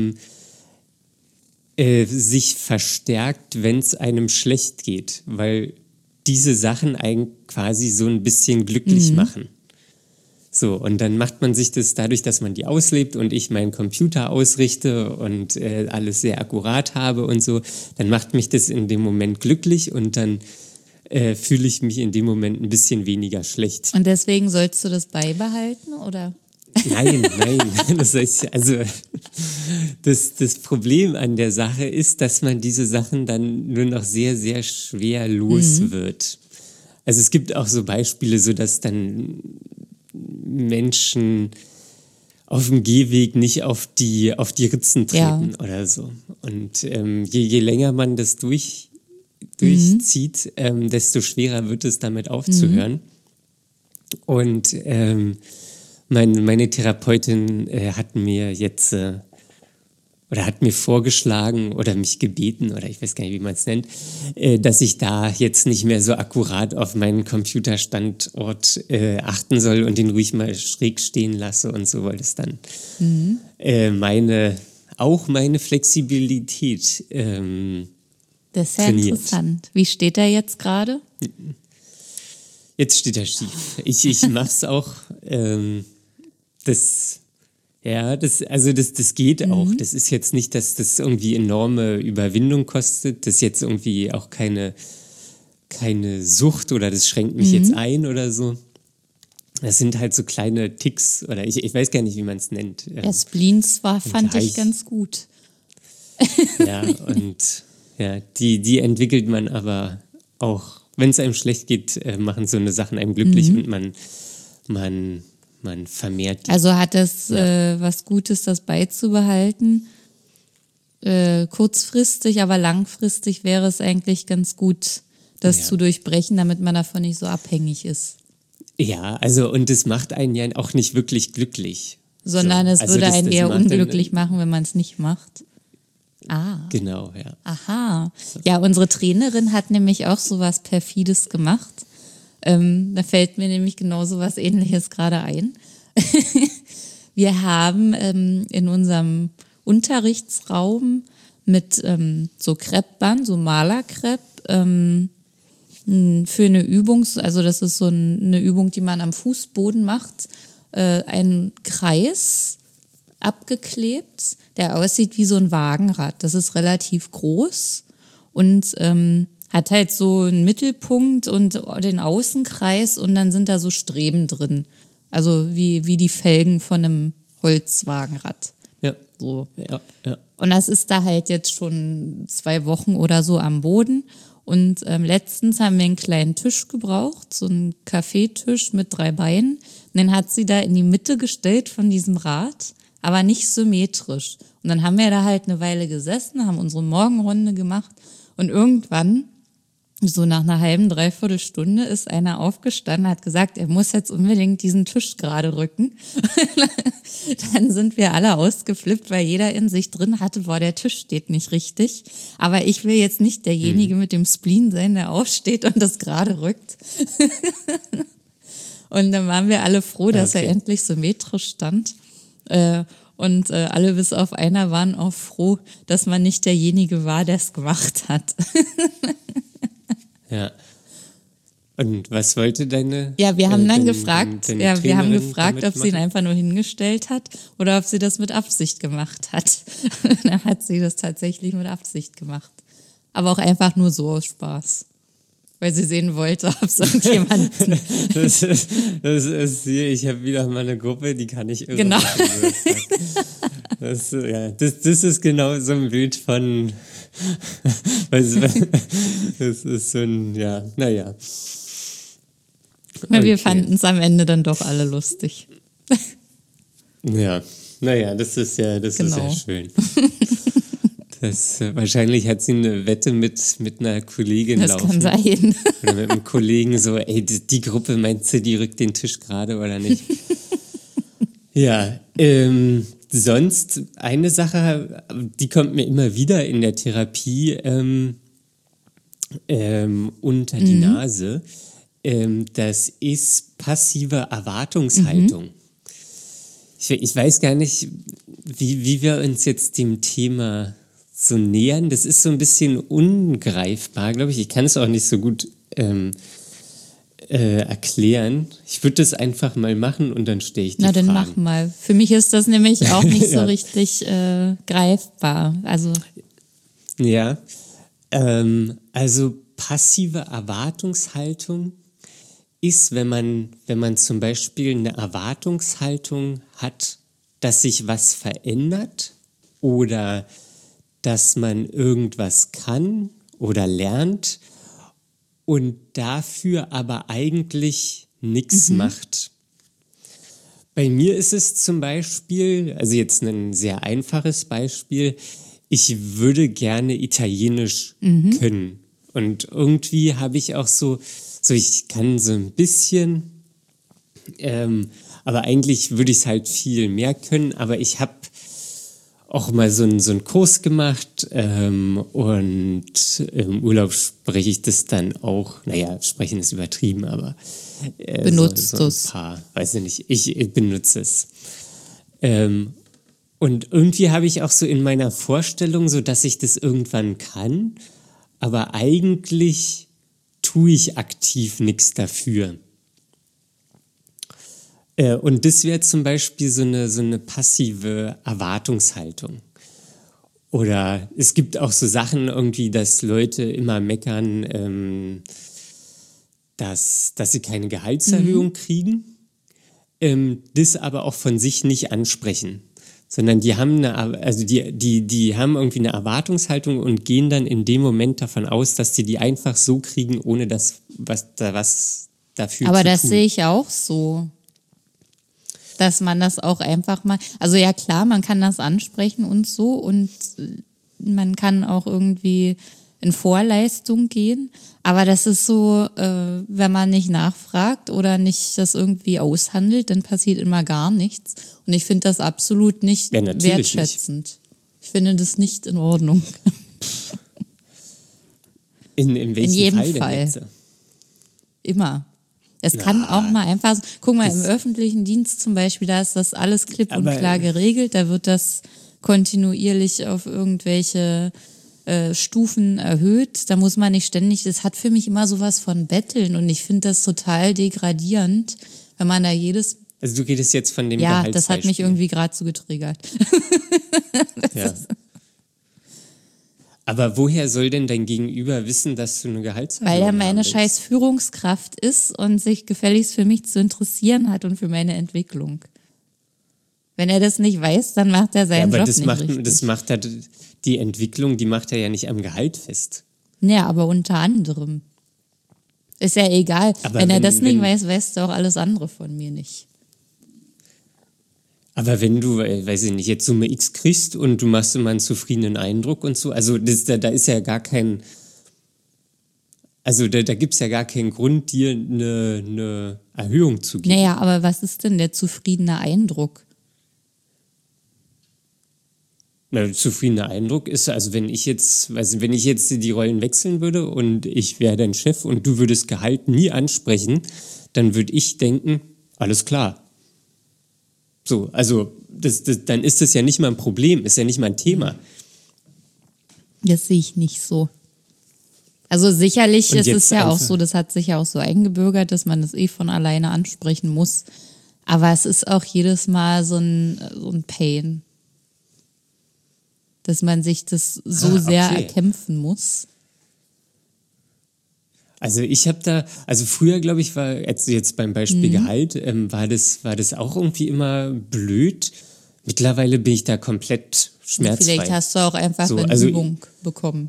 sich verstärkt, wenn es einem schlecht geht, weil diese Sachen einen quasi so ein bisschen glücklich machen. So, und dann macht man sich das dadurch, dass man die auslebt und ich meinen Computer ausrichte und alles sehr akkurat habe und so, dann macht mich das in dem Moment glücklich und dann fühle ich mich in dem Moment ein bisschen weniger schlecht. Und deswegen sollst du das beibehalten, oder? Nein. Das Problem an der Sache ist, dass man diese Sachen dann nur noch sehr, sehr schwer los wird. Also es gibt auch so Beispiele, so dass dann Menschen auf dem Gehweg nicht auf die Ritzen treten oder so. Und je länger man das durchzieht, desto schwerer wird es, damit aufzuhören. Und meine Therapeutin hat mir jetzt oder hat mir vorgeschlagen oder mich gebeten, oder ich weiß gar nicht, wie man es nennt, dass ich da jetzt nicht mehr so akkurat auf meinen Computerstandort achten soll und den ruhig mal schräg stehen lasse und so, weil das dann meine Flexibilität das ist ja trainiert. interessant. Wie steht er jetzt gerade? Jetzt steht er schief. Ich mach's auch. Das geht auch. Das ist jetzt nicht, dass das irgendwie enorme Überwindung kostet. Das ist jetzt irgendwie auch keine Sucht oder das schränkt mich jetzt ein oder so. Das sind halt so kleine Ticks oder ich weiß gar nicht, wie man es nennt. Der Spleens fand ich ganz gut. Ja, und ja, die entwickelt man aber auch, wenn es einem schlecht geht, machen so eine Sachen einem glücklich und man vermehrt die. Also hat es was Gutes, das beizubehalten. Kurzfristig, aber langfristig wäre es eigentlich ganz gut, das zu durchbrechen, damit man davon nicht so abhängig ist. Ja, also und es macht einen ja auch nicht wirklich glücklich. Sondern es würde einen eher unglücklich machen, wenn man es nicht macht. Ah. Genau, ja. Aha. Ja, unsere Trainerin hat nämlich auch sowas Perfides gemacht. Da fällt mir nämlich genau so was Ähnliches gerade ein. Wir haben in unserem Unterrichtsraum mit so Kreppband, so Malerkrepp, für eine Übung, also das ist so eine Übung, die man am Fußboden macht, einen Kreis abgeklebt, der aussieht wie so ein Wagenrad. Das ist relativ groß und hat halt so einen Mittelpunkt und den Außenkreis und dann sind da so Streben drin. Also wie die Felgen von einem Holzwagenrad. Ja. So. Ja. Und das ist da halt jetzt schon 2 Wochen oder so am Boden. Und letztens haben wir einen kleinen Tisch gebraucht, so einen Kaffeetisch mit 3 Beinen. Und den hat sie da in die Mitte gestellt von diesem Rad, aber nicht symmetrisch. Und dann haben wir da halt eine Weile gesessen, haben unsere Morgenrunde gemacht und irgendwann, so nach einer halben, dreiviertel Stunde, ist einer aufgestanden, hat gesagt, er muss jetzt unbedingt diesen Tisch gerade rücken. Dann sind wir alle ausgeflippt, weil jeder in sich drin hatte, boah, der Tisch steht nicht richtig. Aber ich will jetzt nicht derjenige mit dem Spleen sein, der aufsteht und das gerade rückt. Und dann waren wir alle froh, dass er endlich symmetrisch stand. Und alle bis auf einer waren auch froh, dass man nicht derjenige war, der es gemacht hat. Ja. Und was wollte deine? Ja, wir haben dann gefragt, wir haben gefragt, ob sie ihn machen? einfach nur hingestellt hat oder ob sie das mit Absicht gemacht hat. Dann hat sie das tatsächlich mit Absicht gemacht. Aber auch einfach nur so aus Spaß. Weil sie sehen wollte, ob es irgendjemand... Das ist hier, ich habe wieder mal eine Gruppe, die kann ich irre Genau. machen. Das ist genau so ein Bild von... Das ist so ein, ja, naja. Wir fanden es am Ende dann doch alle lustig. Ja, naja, das ist ja schön. Wahrscheinlich hat sie eine Wette mit einer Kollegin laufen. Das kann sein. Oder mit einem Kollegen so, ey, die Gruppe, meinst du, die rückt den Tisch gerade oder nicht? Ja, sonst eine Sache, die kommt mir immer wieder in der Therapie unter die Nase. Das ist passive Erwartungshaltung. Ich weiß gar nicht, wie wir uns jetzt dem Thema so nähern. Das ist so ein bisschen ungreifbar, glaube ich. Ich kann es auch nicht so gut erklären. Ich würde das einfach mal machen und dann stelle ich die Fragen. Na, dann mach mal. Für mich ist das nämlich auch nicht so richtig greifbar. Ja, also passive Erwartungshaltung ist, wenn man zum Beispiel eine Erwartungshaltung hat, dass sich was verändert oder dass man irgendwas kann oder lernt und dafür aber eigentlich nichts macht. Bei mir ist es zum Beispiel, also jetzt ein sehr einfaches Beispiel, ich würde gerne Italienisch können. Und irgendwie habe ich auch so ich kann so ein bisschen, aber eigentlich würde ich es halt viel mehr können. Aber ich habe auch mal so einen Kurs gemacht und im Urlaub spreche ich das dann auch, naja, sprechen ist übertrieben, aber benutzt so ein paar, weiß ich nicht, ich benutze es. Und irgendwie habe ich auch so in meiner Vorstellung so, dass ich das irgendwann kann, aber eigentlich tue ich aktiv nichts dafür. Und das wäre zum Beispiel so eine passive Erwartungshaltung. Oder es gibt auch so Sachen irgendwie, dass Leute immer meckern, dass sie keine Gehaltserhöhung kriegen, das aber auch von sich nicht ansprechen. Sondern die haben die haben irgendwie eine Erwartungshaltung und gehen dann in dem Moment davon aus, dass die einfach so kriegen, ohne was dafür aber zu tun. das sehe ich auch so. Dass man das auch einfach mal, also ja klar, man kann das ansprechen und so und man kann auch irgendwie in Vorleistung gehen, aber das ist so, wenn man nicht nachfragt oder nicht das irgendwie aushandelt, dann passiert immer gar nichts und ich finde das absolut nicht wertschätzend. Nicht. Ich finde das nicht in Ordnung. In welchem jedem Fall? Immer. Es kann auch mal einfach, guck mal, im öffentlichen Dienst zum Beispiel, da ist das alles klipp und klar geregelt, da wird das kontinuierlich auf irgendwelche Stufen erhöht, da muss man nicht ständig, das hat für mich immer sowas von Betteln und ich finde das total degradierend, wenn man da jedes... Also du redest jetzt von dem Ja, das hat mich irgendwie gerade so getriggert. Ja. Aber woher soll denn dein Gegenüber wissen, dass du eine Gehaltserhöhung hast? Weil er meine scheiß Führungskraft ist und sich gefälligst für mich zu interessieren hat und für meine Entwicklung. Wenn er das nicht weiß, dann macht er seinen Job nicht richtig. Das macht er, die Entwicklung, die macht er ja nicht am Gehalt fest. Ja, aber unter anderem. Ist ja egal. Aber wenn er das nicht weiß, weißt du auch alles andere von mir nicht. Aber wenn du, weiß ich nicht, jetzt Summe X kriegst und du machst immer einen zufriedenen Eindruck und so, also da ist ja gar kein, also da gibt es ja gar keinen Grund, dir eine Erhöhung zu geben. Naja, aber was ist denn der zufriedene Eindruck? Na, zufriedener Eindruck ist, also wenn ich jetzt die Rollen wechseln würde und ich wäre dein Chef und du würdest Gehalt nie ansprechen, dann würde ich denken, alles klar. So, also dann ist das ja nicht mal ein Problem, ist ja nicht mal ein Thema. Das sehe ich nicht so. Also sicherlich ist es ja auch so, das hat sich ja auch so eingebürgert, dass man das von alleine ansprechen muss. Aber es ist auch jedes Mal so ein Pain, dass man sich das so sehr erkämpfen muss. Also ich habe früher, glaube ich, war jetzt beim Beispiel Gehalt, war das auch irgendwie immer blöd. Mittlerweile bin ich da komplett schmerzfrei. Vielleicht hast du auch einfach eine Übung bekommen.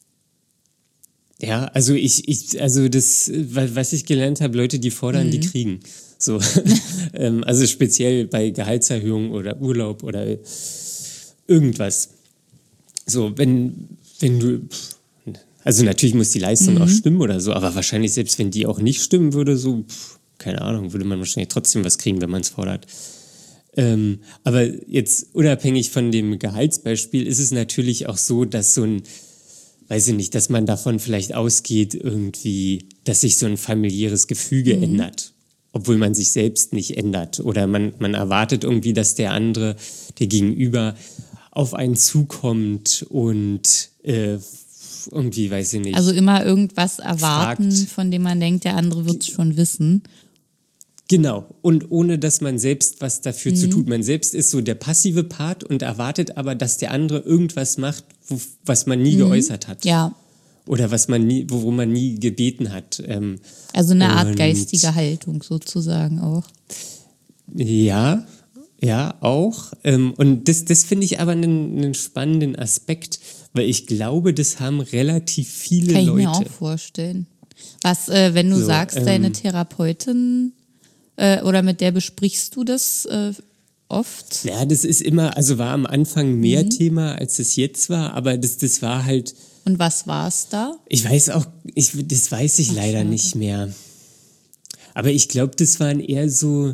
Ja, also das, was ich gelernt habe, Leute, die fordern, die kriegen. So, also speziell bei Gehaltserhöhungen oder Urlaub oder irgendwas. So, wenn du, also natürlich muss die Leistung auch stimmen oder so, aber wahrscheinlich selbst wenn die auch nicht stimmen würde, so, keine Ahnung, würde man wahrscheinlich trotzdem was kriegen, wenn man es fordert. Aber jetzt unabhängig von dem Gehaltsbeispiel ist es natürlich auch so, dass so weiß ich nicht, dass man davon vielleicht ausgeht, irgendwie, dass sich so ein familiäres Gefüge ändert, obwohl man sich selbst nicht ändert. Oder man erwartet irgendwie, dass der andere, der Gegenüber, auf einen zukommt und irgendwie, weiß ich nicht. Also immer irgendwas erwarten, fragt. von dem man denkt, der andere wird es schon wissen. Genau, und ohne dass man selbst was dafür zu tun. Man selbst ist so der passive Part und erwartet aber, dass der andere irgendwas macht, was man nie geäußert hat. Ja, Oder worum man nie gebeten hat. also eine Art Und- geistige Haltung sozusagen auch. Ja, auch. Und das finde ich aber einen spannenden Aspekt, weil ich glaube, das haben relativ viele Kann ich Leute. mir auch vorstellen. Was, wenn du So, sagst, deine Therapeutin oder mit der besprichst du das oft? Ja, das ist immer, also war am Anfang mehr Thema, als es jetzt war, aber das war halt, Und was war es da? ich weiß auch, das weiß ich leider schade. nicht mehr. Aber ich glaube, das waren eher so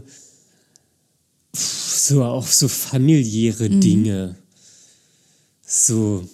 auch so familiäre Dinge. So,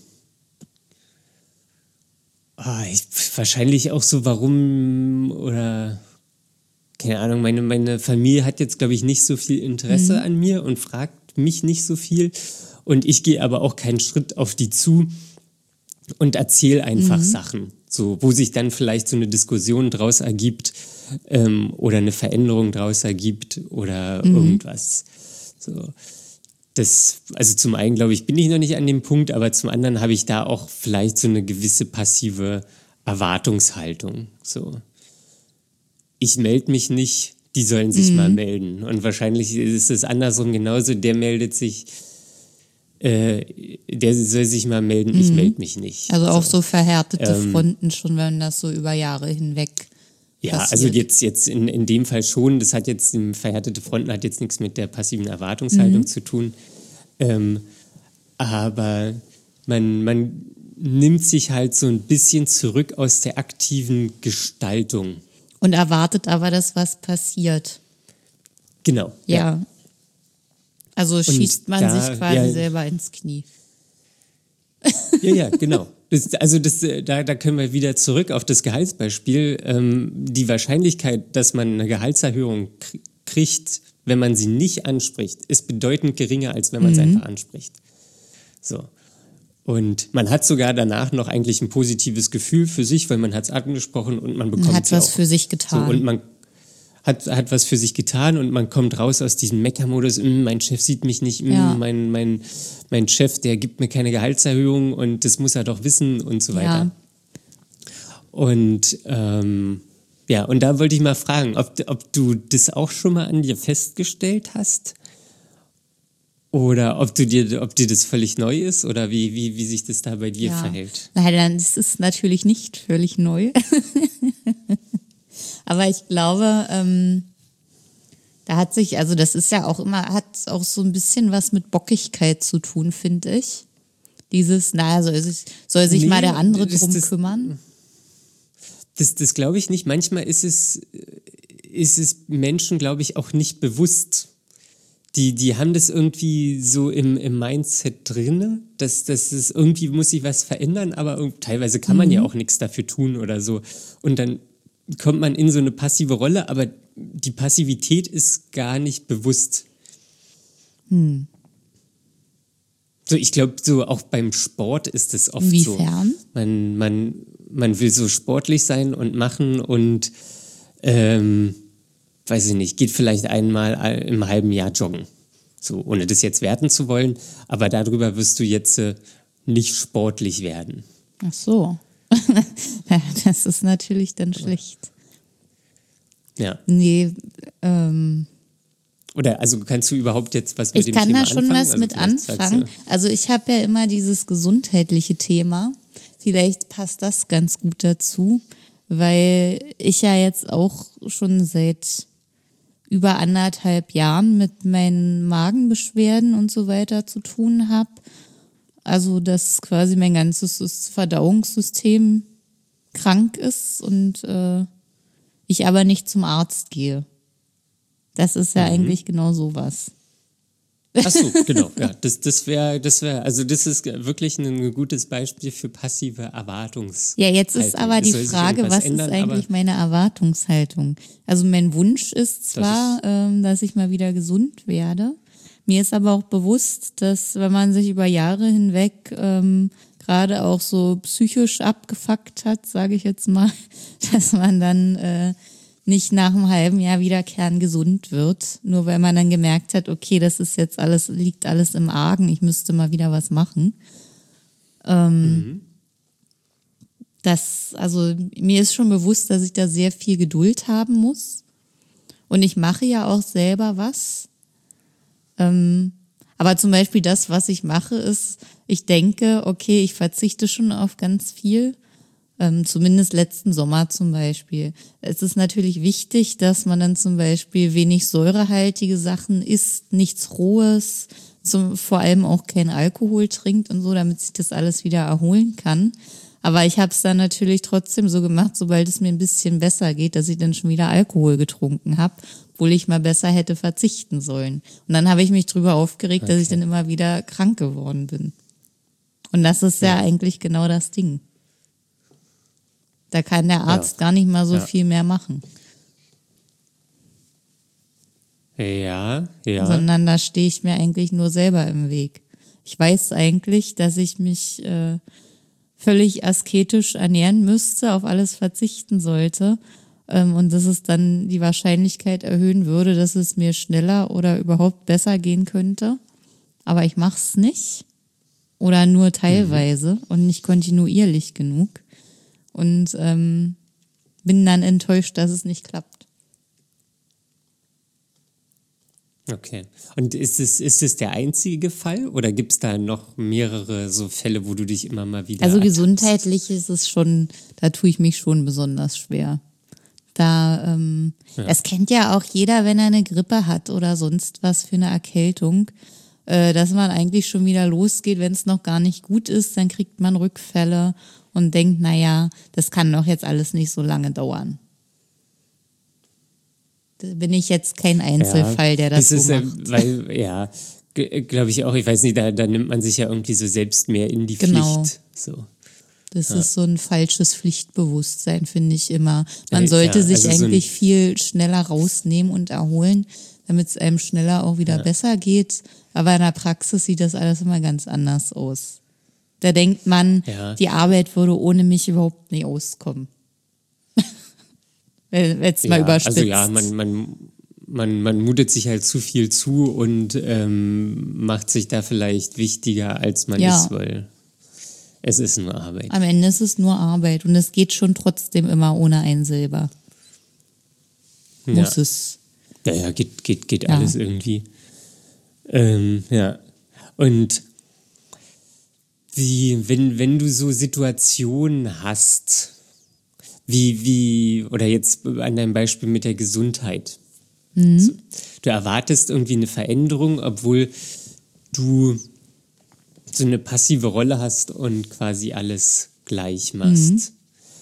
wahrscheinlich auch so, warum oder keine Ahnung, meine Familie hat jetzt, glaube ich, nicht so viel Interesse an mir und fragt mich nicht so viel. Und ich gehe aber auch keinen Schritt auf die zu und erzähle einfach Sachen, so, wo sich dann vielleicht so eine Diskussion draus ergibt oder eine Veränderung draus ergibt oder irgendwas. So. Also zum einen, glaube ich, bin ich noch nicht an dem Punkt, aber zum anderen habe ich da auch vielleicht so eine gewisse passive Erwartungshaltung. So. Ich melde mich nicht, die sollen sich mal melden. Und wahrscheinlich ist es andersrum genauso, der meldet sich, der soll sich mal melden, ich melde mich nicht. Also auch so verhärtete Fronten schon, wenn das so über Jahre hinweg Ja, passiert. also jetzt in dem Fall schon, das hat jetzt, verhärtete Fronten hat jetzt nichts mit der passiven Erwartungshaltung zu tun. Aber man nimmt sich halt so ein bisschen zurück aus der aktiven Gestaltung. Und erwartet aber, dass was passiert. Genau. Ja. Also schießt man da- sich quasi ja. selber ins Knie. Ja, genau. Da können wir wieder zurück auf das Gehaltsbeispiel. Die Wahrscheinlichkeit, dass man eine Gehaltserhöhung kriegt, wenn man sie nicht anspricht, ist bedeutend geringer, als wenn man es einfach anspricht. So. Und man hat sogar danach noch eigentlich ein positives Gefühl für sich, weil man hat es angesprochen und man bekommt Man hat sie was auch. für sich So, getan. und man hat was für sich getan und man kommt raus aus diesem Meckermodus, mein Chef sieht mich nicht, Ja. mein Chef, der gibt mir keine Gehaltserhöhung und das muss er doch wissen und so weiter. Ja. Und und da wollte ich mal fragen, ob du das auch schon mal an dir festgestellt hast oder ob dir das völlig neu ist oder wie sich das da bei dir verhält. Nein, das ist natürlich nicht völlig neu. Aber ich glaube, da hat sich, also das ist ja auch immer, hat auch so ein bisschen was mit Bockigkeit zu tun, finde ich. Dieses, soll sich mal der andere drum kümmern. Das glaube ich nicht. Manchmal ist es Menschen, glaube ich, auch nicht bewusst. Die haben das irgendwie so im Mindset drin, dass es irgendwie muss sich was verändern, aber teilweise kann man ja auch nichts dafür tun oder so. Und dann kommt man in so eine passive Rolle, aber die Passivität ist gar nicht bewusst. So, ich glaube, so auch beim Sport ist es oft Inwiefern? so. Man will so sportlich sein und machen und weiß ich nicht, geht vielleicht einmal im halben Jahr joggen. So, ohne das jetzt werten zu wollen, aber darüber wirst du jetzt nicht sportlich werden. Ach so. Das ist natürlich dann schlecht. Ja. Nee, Oder also kannst du überhaupt jetzt was mit ich dem kann Thema da schon anfangen? was Also mit vielleicht sagst anfangen. du- Also ich habe ja immer dieses gesundheitliche Thema. Vielleicht passt das ganz gut dazu, weil ich ja jetzt auch schon seit über 1,5 Jahren mit meinen Magenbeschwerden und so weiter zu tun habe. Also dass quasi mein ganzes Verdauungssystem krank ist und ich aber nicht zum Arzt gehe. Das ist ja eigentlich genau sowas. Ach so, genau. Ja, also das ist wirklich ein gutes Beispiel für passive Erwartungshaltung. Ja, jetzt ist aber die Es soll sich Frage, irgendwas was ist ändern, eigentlich meine Erwartungshaltung? Also mein Wunsch ist zwar, dass ich mal wieder gesund werde. Mir ist aber auch bewusst, dass wenn man sich über Jahre hinweg gerade auch so psychisch abgefuckt hat, sage ich jetzt mal, dass man dann nicht nach einem halben Jahr wieder kerngesund wird, nur weil man dann gemerkt hat, okay, das ist jetzt alles, liegt alles im Argen, ich müsste mal wieder was machen. Also mir ist schon bewusst, dass ich da sehr viel Geduld haben muss. Und ich mache ja auch selber was. Aber zum Beispiel das, was ich mache, ist, ich denke, okay, ich verzichte schon auf ganz viel. Zumindest letzten Sommer zum Beispiel. Es ist natürlich wichtig, dass man dann zum Beispiel wenig säurehaltige Sachen isst, nichts Rohes, vor allem auch kein Alkohol trinkt und so, damit sich das alles wieder erholen kann. Aber ich habe es dann natürlich trotzdem so gemacht, sobald es mir ein bisschen besser geht, dass ich dann schon wieder Alkohol getrunken habe, obwohl ich mal besser hätte verzichten sollen. Und dann habe ich mich drüber aufgeregt, dass ich dann immer wieder krank geworden bin. Und das ist ja eigentlich genau das Ding. Da kann der Arzt gar nicht mal so viel mehr machen. Ja. Sondern da stehe ich mir eigentlich nur selber im Weg. Ich weiß eigentlich, dass ich mich völlig asketisch ernähren müsste, auf alles verzichten sollte und dass es dann die Wahrscheinlichkeit erhöhen würde, dass es mir schneller oder überhaupt besser gehen könnte. Aber ich mache es nicht oder nur teilweise und nicht kontinuierlich genug. Und bin dann enttäuscht, dass es nicht klappt. Okay. Und ist es der einzige Fall oder gibt es da noch mehrere so Fälle, wo du dich immer mal wieder Also ertappst? gesundheitlich ist es schon, da tue ich mich schon besonders schwer. Das kennt ja auch jeder, wenn er eine Grippe hat oder sonst was für eine Erkältung, dass man eigentlich schon wieder losgeht, wenn es noch gar nicht gut ist, dann kriegt man Rückfälle und denkt, naja, das kann doch jetzt alles nicht so lange dauern. Da bin ich jetzt kein Einzelfall, der das so macht. Glaube ich auch, ich weiß nicht, da nimmt man sich ja irgendwie so selbst mehr in die Pflicht. So. Das ist so ein falsches Pflichtbewusstsein, finde ich immer. Man sollte sich eigentlich viel schneller rausnehmen und erholen, damit es einem schneller auch wieder besser geht. Aber in der Praxis sieht das alles immer ganz anders aus. Da denkt man, die Arbeit würde ohne mich überhaupt nicht auskommen. Jetzt mal überspitzt. Also man mutet sich halt zu viel zu und macht sich da vielleicht wichtiger, als man ist, weil es ist nur Arbeit. Am Ende ist es nur Arbeit und es geht schon trotzdem immer ohne einen selber. Muss es. Ja, geht alles irgendwie. Und wenn du so Situationen hast, oder jetzt an deinem Beispiel mit der Gesundheit. Du erwartest irgendwie eine Veränderung, obwohl du so eine passive Rolle hast und quasi alles gleich machst.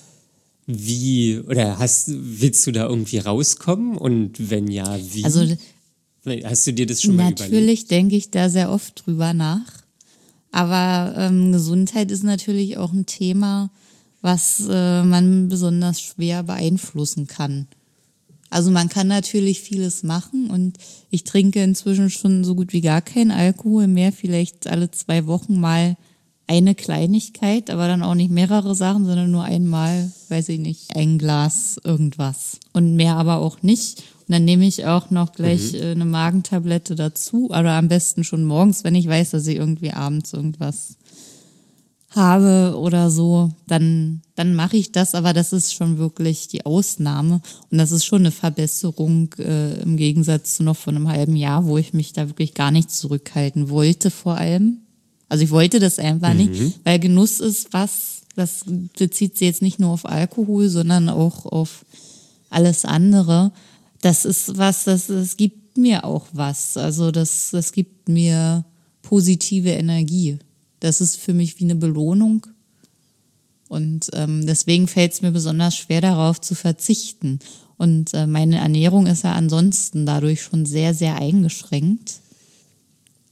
Willst du da irgendwie rauskommen? Und wenn ja, wie? Also, hast du dir das schon mal überlegt? Natürlich denke ich da sehr oft drüber nach. Aber Gesundheit ist natürlich auch ein Thema, was man besonders schwer beeinflussen kann. Also man kann natürlich vieles machen und ich trinke inzwischen schon so gut wie gar keinen Alkohol mehr, vielleicht alle 2 Wochen mal eine Kleinigkeit, aber dann auch nicht mehrere Sachen, sondern nur einmal, weiß ich nicht, ein Glas irgendwas und mehr aber auch nicht. Und dann nehme ich auch noch gleich eine Magentablette dazu, oder am besten schon morgens, wenn ich weiß, dass ich irgendwie abends irgendwas habe oder so, dann mache ich das, aber das ist schon wirklich die Ausnahme und das ist schon eine Verbesserung im Gegensatz zu noch vor einem halben Jahr, wo ich mich da wirklich gar nicht zurückhalten wollte vor allem. Also ich wollte das einfach nicht, weil Genuss ist was, das bezieht sich jetzt nicht nur auf Alkohol, sondern auch auf alles andere. Das ist was, das gibt mir auch was, also das gibt mir positive Energie. Das ist für mich wie eine Belohnung und deswegen fällt es mir besonders schwer, darauf zu verzichten. Und meine Ernährung ist ja ansonsten dadurch schon sehr, sehr eingeschränkt.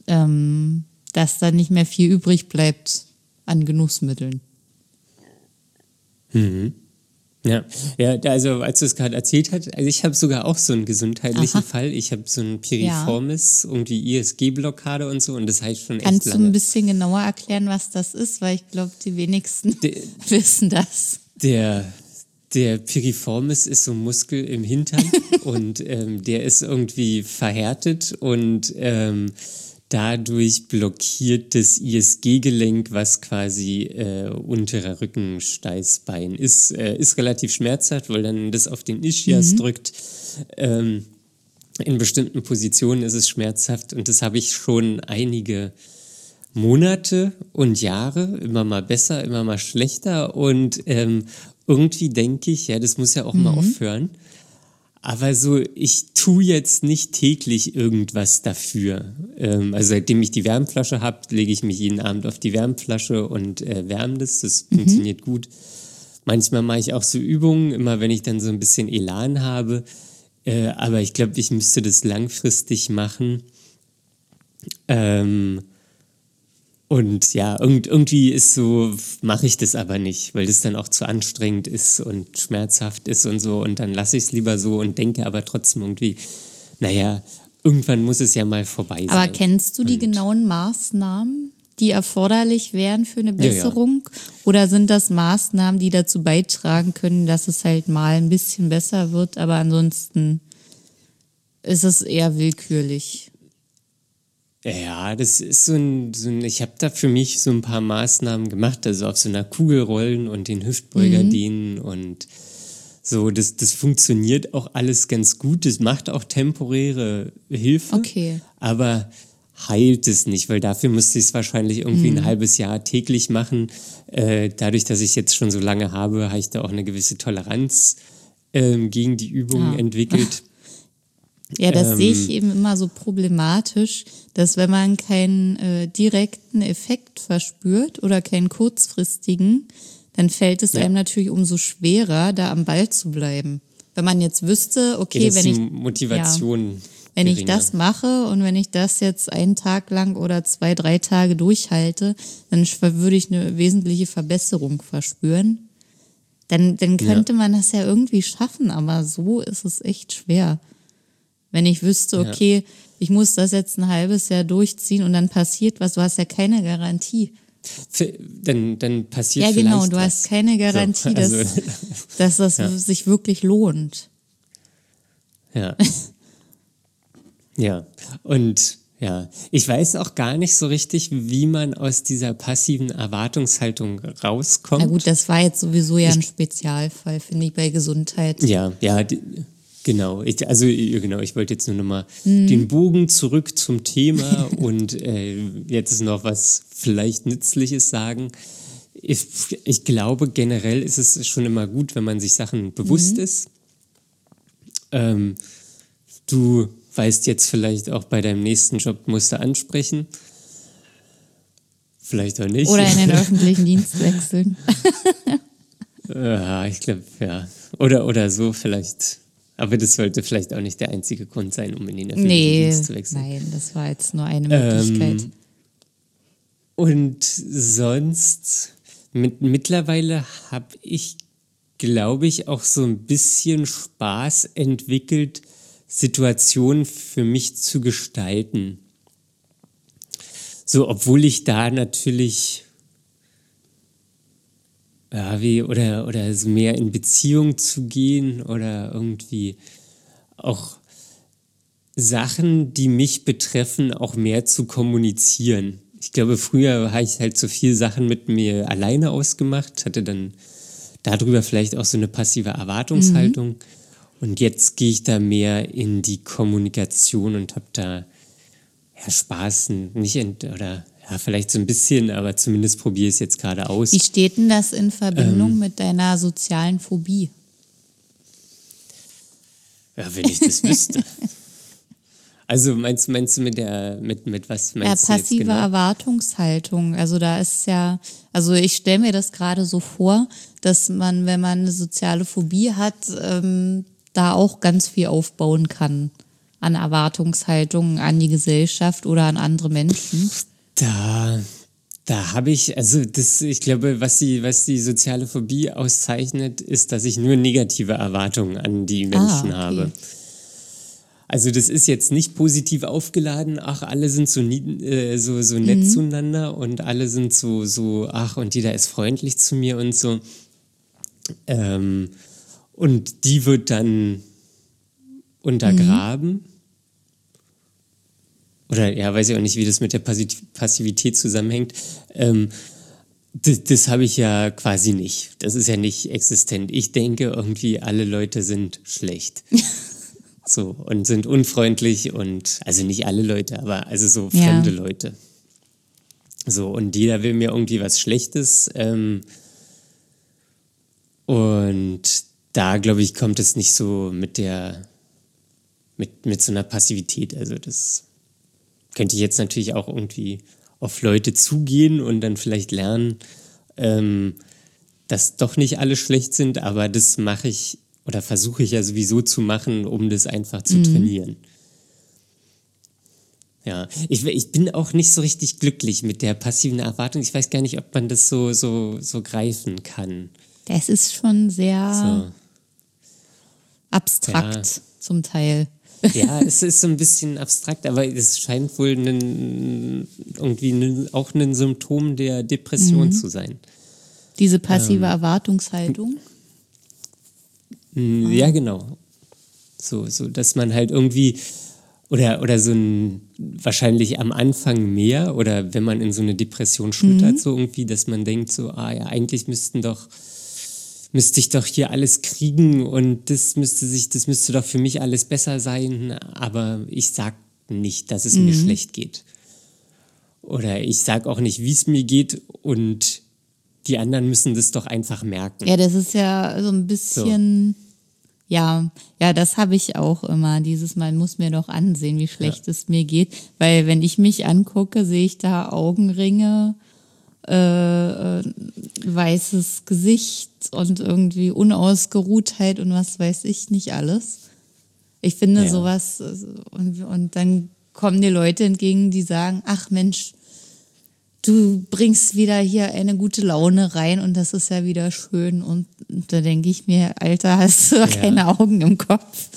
dass da nicht mehr viel übrig bleibt an Genussmitteln. Ja, also als du es gerade erzählt hast, also ich habe sogar auch so einen gesundheitlichen Fall. Ich habe so einen Piriformis, irgendwie ISG-Blockade und so, und das heißt schon echt lange. Kannst du ein bisschen genauer erklären, was das ist? Weil ich glaube, die wenigsten wissen das. Der Piriformis ist so ein Muskel im Hintern und der ist irgendwie verhärtet und dadurch blockiert das ISG-Gelenk, was quasi unterer Rückensteißbein ist. Ist relativ schmerzhaft, weil dann das auf den Ischias drückt. In bestimmten Positionen ist es schmerzhaft und das habe ich schon einige Monate und Jahre, immer mal besser, immer mal schlechter, und irgendwie denke ich, ja, das muss ja auch mal aufhören. Aber so, ich tue jetzt nicht täglich irgendwas dafür. Also seitdem ich die Wärmflasche habe, lege ich mich jeden Abend auf die Wärmflasche und wärme das. Das funktioniert gut. Manchmal mache ich auch so Übungen, immer wenn ich dann so ein bisschen Elan habe. Aber ich glaube, ich müsste das langfristig machen. Und ja, irgendwie ist so, mache ich das aber nicht, weil das dann auch zu anstrengend ist und schmerzhaft ist und so. Und dann lasse ich es lieber so und denke aber trotzdem irgendwie, naja, irgendwann muss es ja mal vorbei sein. Aber kennst du die genauen Maßnahmen, die erforderlich wären für eine Besserung? Ja. Oder sind das Maßnahmen, die dazu beitragen können, dass es halt mal ein bisschen besser wird, aber ansonsten ist es eher willkürlich? Ja, das ist so ein ich habe da für mich so ein paar Maßnahmen gemacht, also auf so einer Kugel rollen und den Hüftbeuger dehnen und so, das funktioniert auch alles ganz gut, das macht auch temporäre Hilfe, aber heilt es nicht, weil dafür müsste ich es wahrscheinlich irgendwie ein halbes Jahr täglich machen. Dadurch, dass ich jetzt schon so lange habe ich da auch eine gewisse Toleranz gegen die Übungen entwickelt. Ja, das sehe ich eben immer so problematisch, dass wenn man keinen direkten Effekt verspürt oder keinen kurzfristigen, dann fällt es einem natürlich umso schwerer, da am Ball zu bleiben. Wenn man jetzt wüsste, okay, wenn ich Motivation wenn ich das mache und wenn ich das jetzt einen Tag lang oder 2, 3 Tage durchhalte, dann würde ich eine wesentliche Verbesserung verspüren. Dann könnte man das ja irgendwie schaffen, aber so ist es echt schwer. Wenn ich wüsste, okay, ich muss das jetzt ein halbes Jahr durchziehen und dann passiert was, du hast ja keine Garantie. Dann passiert ja, vielleicht genau, du hast keine Garantie, so, dass das sich wirklich lohnt. Ja. Ja, und ja, ich weiß auch gar nicht so richtig, wie man aus dieser passiven Erwartungshaltung rauskommt. Na gut, das war jetzt sowieso ein Spezialfall, finde ich, bei Gesundheit. Ja, genau. Ich wollte jetzt nur nochmal den Bogen zurück zum Thema und jetzt noch was vielleicht Nützliches sagen. Ich glaube, generell ist es schon immer gut, wenn man sich Sachen bewusst ist. Du weißt jetzt vielleicht auch bei deinem nächsten Job, musst du ansprechen. Vielleicht auch nicht. Oder in den öffentlichen Dienst wechseln. Ja, ich glaube, ja. Oder so vielleicht. Aber das sollte vielleicht auch nicht der einzige Grund sein, um in den öffentlichen Dienst zu wechseln. Nein, das war jetzt nur eine Möglichkeit. Und sonst, mittlerweile habe ich, glaube ich, auch so ein bisschen Spaß entwickelt, Situationen für mich zu gestalten. So, obwohl ich da natürlich oder so mehr in Beziehung zu gehen oder irgendwie auch Sachen, die mich betreffen, auch mehr zu kommunizieren. Ich glaube, früher habe ich halt so viel Sachen mit mir alleine ausgemacht, hatte dann darüber vielleicht auch so eine passive Erwartungshaltung. Und jetzt gehe ich da mehr in die Kommunikation und habe da Spaß, vielleicht so ein bisschen, aber zumindest probiere ich es jetzt gerade aus. Wie steht denn das in Verbindung mit deiner sozialen Phobie? Ja, wenn ich das wüsste. Also meinst du mit was meinst du jetzt passive genau? Erwartungshaltung. Also da ist ich stelle mir das gerade so vor, dass man, wenn man eine soziale Phobie hat, da auch ganz viel aufbauen kann. an Erwartungshaltungen an die Gesellschaft oder an andere Menschen? Da habe ich, also ich glaube, was die soziale Phobie auszeichnet, ist, dass ich nur negative Erwartungen an die Menschen habe. Also das ist jetzt nicht positiv aufgeladen, ach, alle sind so nett zueinander und alle sind so, ach, und jeder ist freundlich zu mir und so. Und die wird dann untergraben. Oder ja, weiß ich auch nicht, wie das mit der Passivität zusammenhängt. Das habe ich ja quasi nicht. Das ist ja nicht existent. Ich denke irgendwie, alle Leute sind schlecht. So, und sind unfreundlich und, also nicht alle Leute, aber also so fremde Leute. So, und jeder will mir irgendwie was Schlechtes. Und da, glaube ich, kommt es nicht so mit so einer Passivität. Also das könnte ich jetzt natürlich auch irgendwie auf Leute zugehen und dann vielleicht lernen, dass doch nicht alle schlecht sind, aber das mache ich oder versuche ich ja sowieso zu machen, um das einfach zu trainieren. Ja, ich bin auch nicht so richtig glücklich mit der passiven Erwartung. Ich weiß gar nicht, ob man das so greifen kann. Das ist schon sehr abstrakt zum Teil. Ja, es ist so ein bisschen abstrakt, aber es scheint wohl auch ein Symptom der Depression zu sein. Diese passive Erwartungshaltung? Ja, genau. So, dass man halt irgendwie oder so wahrscheinlich am Anfang mehr oder wenn man in so eine Depression schlittert, so irgendwie, dass man denkt so, eigentlich müsste ich doch hier alles kriegen und das müsste doch für mich alles besser sein, aber ich sag nicht, dass es mir schlecht geht. Oder ich sag auch nicht, wie es mir geht und die anderen müssen das doch einfach merken. Ja, das ist ja so ein bisschen, ja, das habe ich auch immer, man muss mir doch ansehen, wie schlecht es mir geht, weil wenn ich mich angucke, sehe ich da Augenringe, weißes Gesicht und irgendwie Unausgeruhtheit und was weiß ich nicht alles. Ich finde sowas, und dann kommen dir Leute entgegen, die sagen, ach Mensch, du bringst wieder hier eine gute Laune rein und das ist ja wieder schön. Und da denke ich mir, Alter, hast du keine Augen im Kopf.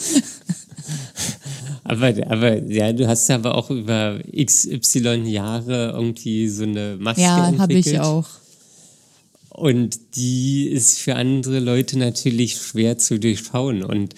Aber ja, du hast ja aber auch über XY Jahre irgendwie so eine Maske entwickelt. Ja, habe ich auch. Und die ist für andere Leute natürlich schwer zu durchschauen. Und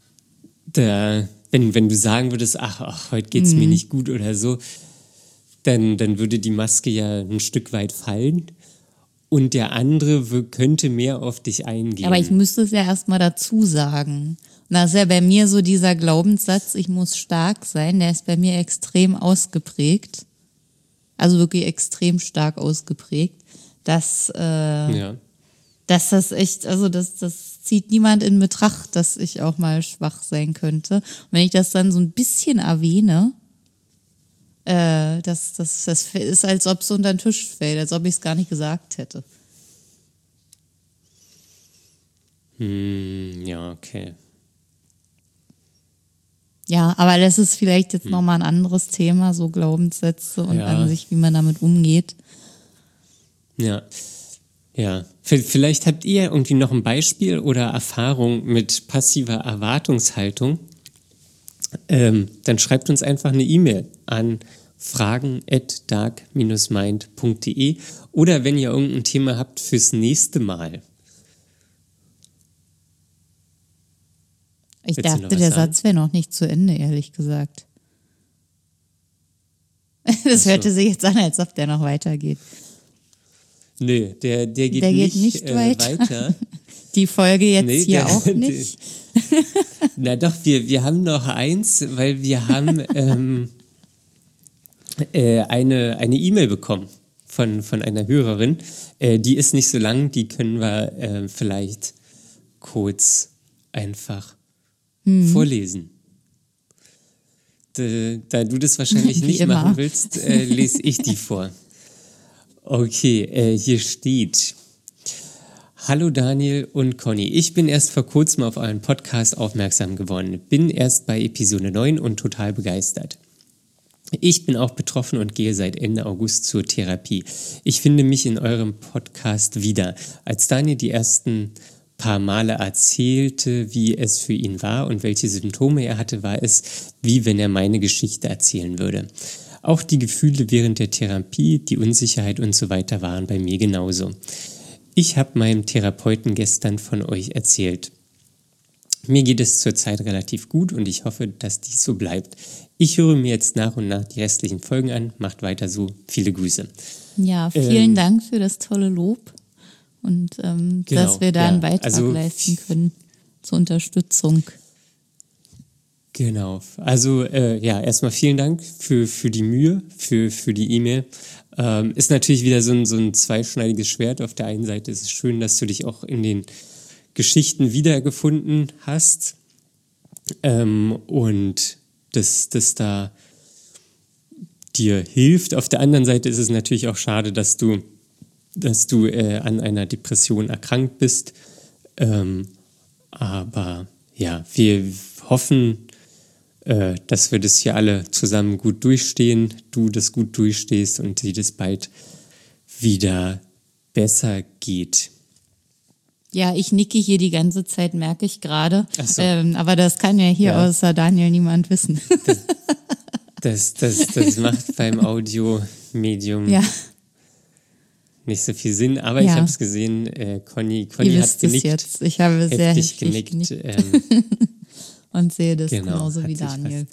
wenn du sagen würdest, ach heute geht's mir nicht gut oder so, dann würde die Maske ja ein Stück weit fallen. Und der andere könnte mehr auf dich eingehen. Aber ich müsste es ja erstmal dazu sagen. Und das ist ja bei mir so dieser Glaubenssatz, ich muss stark sein, der ist bei mir extrem ausgeprägt. Also wirklich extrem stark ausgeprägt. Dass das echt, also das zieht niemand in Betracht, dass ich auch mal schwach sein könnte. Und wenn ich das dann so ein bisschen erwähne, das ist, als ob es unter den Tisch fällt, als ob ich es gar nicht gesagt hätte. Ja, okay. Ja, aber das ist vielleicht jetzt nochmal ein anderes Thema, so Glaubenssätze und an sich, wie man damit umgeht. Ja. Vielleicht habt ihr irgendwie noch ein Beispiel oder Erfahrung mit passiver Erwartungshaltung. Dann schreibt uns einfach eine E-Mail an fragen@dark-mind.de oder wenn ihr irgendein Thema habt fürs nächste Mal. Ich dachte, der Satz wäre noch nicht zu Ende, ehrlich gesagt. Das hörte sich jetzt an, als ob der noch weitergeht. Nö, der geht nicht weiter. Die Folge jetzt hier auch nicht. Na doch, wir haben noch eins, weil wir haben eine E-Mail bekommen von einer Hörerin. Die ist nicht so lang, die können wir vielleicht kurz einfach vorlesen. Da du das wahrscheinlich nicht machen willst, lese ich die vor. Okay, hier steht: Hallo Daniel und Conny. Ich bin erst vor kurzem auf euren Podcast aufmerksam geworden. Bin erst bei Episode 9 und total begeistert. Ich bin auch betroffen und gehe seit Ende August zur Therapie. Ich finde mich in eurem Podcast wieder. Als Daniel die ersten paar Male erzählte, wie es für ihn war und welche Symptome er hatte, war es, wie wenn er meine Geschichte erzählen würde. Auch die Gefühle während der Therapie, die Unsicherheit und so weiter waren bei mir genauso. Ich habe meinem Therapeuten gestern von euch erzählt. Mir geht es zurzeit relativ gut und ich hoffe, dass dies so bleibt. Ich höre mir jetzt nach und nach die restlichen Folgen an. Macht weiter so. Viele Grüße. Ja, vielen Dank für das tolle Lob und dass wir da einen Beitrag leisten können zur Unterstützung. Genau. Also erstmal vielen Dank für die Mühe, für die E-Mail. Ist natürlich wieder so ein zweischneidiges Schwert. Auf der einen Seite ist es schön, dass du dich auch in den Geschichten wiedergefunden hast und das da dir hilft. Auf der anderen Seite ist es natürlich auch schade, dass du an einer Depression erkrankt bist. Aber ja, wir hoffen, dass wir das hier alle zusammen gut durchstehen, du das gut durchstehst und dir das bald wieder besser geht. Ja, ich nicke hier die ganze Zeit, merke ich gerade. Ach so. Aber das kann ja hier außer Daniel niemand wissen. Das macht beim Audiomedium nicht so viel Sinn, aber ich habe es gesehen, Conny hat genickt. Jetzt. Ich habe sehr heftig genickt. Und sehe das genauso wie Daniel.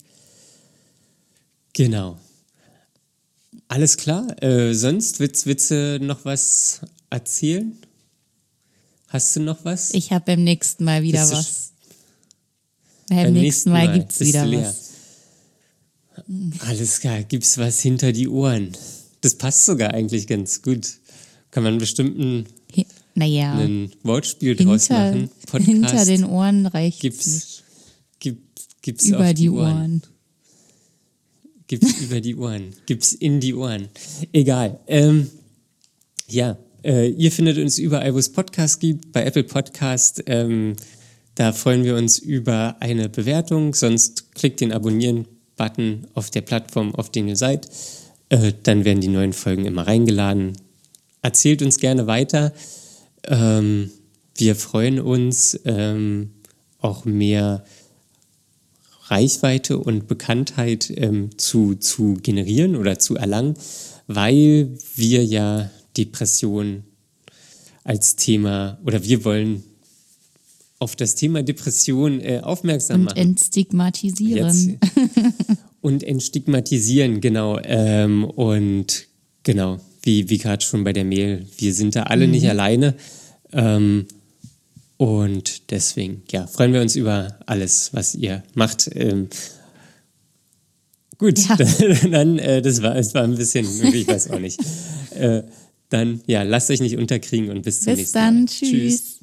Genau. Alles klar. Sonst willst du noch was erzählen? Hast du noch was? Ich habe beim nächsten Mal wieder was. Beim nächsten Mal gibt es wieder was. Alles klar. Gibt's was hinter die Ohren? Das passt sogar eigentlich ganz gut. Kann man bestimmt ein Wortspiel draus machen. Podcast. Hinter den Ohren reicht es nicht. Gibt's über auf die Ohren. Gibt's über die Ohren. Gibt's in die Ohren. Egal. Ihr findet uns überall, wo es Podcasts gibt, bei Apple Podcast. Da freuen wir uns über eine Bewertung. Sonst klickt den Abonnieren-Button auf der Plattform, auf der ihr seid. Dann werden die neuen Folgen immer reingeladen. Erzählt uns gerne weiter. Wir freuen uns, auch mehr Reichweite und Bekanntheit zu generieren oder zu erlangen, weil wir ja Depression als Thema oder wir wollen auf das Thema Depression aufmerksam machen. Und entstigmatisieren. Und entstigmatisieren, genau. Und genau, wie gerade schon bei der Mail, wir sind da alle nicht alleine. Und deswegen, freuen wir uns über alles, was ihr macht. Gut, dann, es war ein bisschen, ich weiß auch nicht. Dann, lasst euch nicht unterkriegen und bis zum nächsten Mal. Bis dann, tschüss.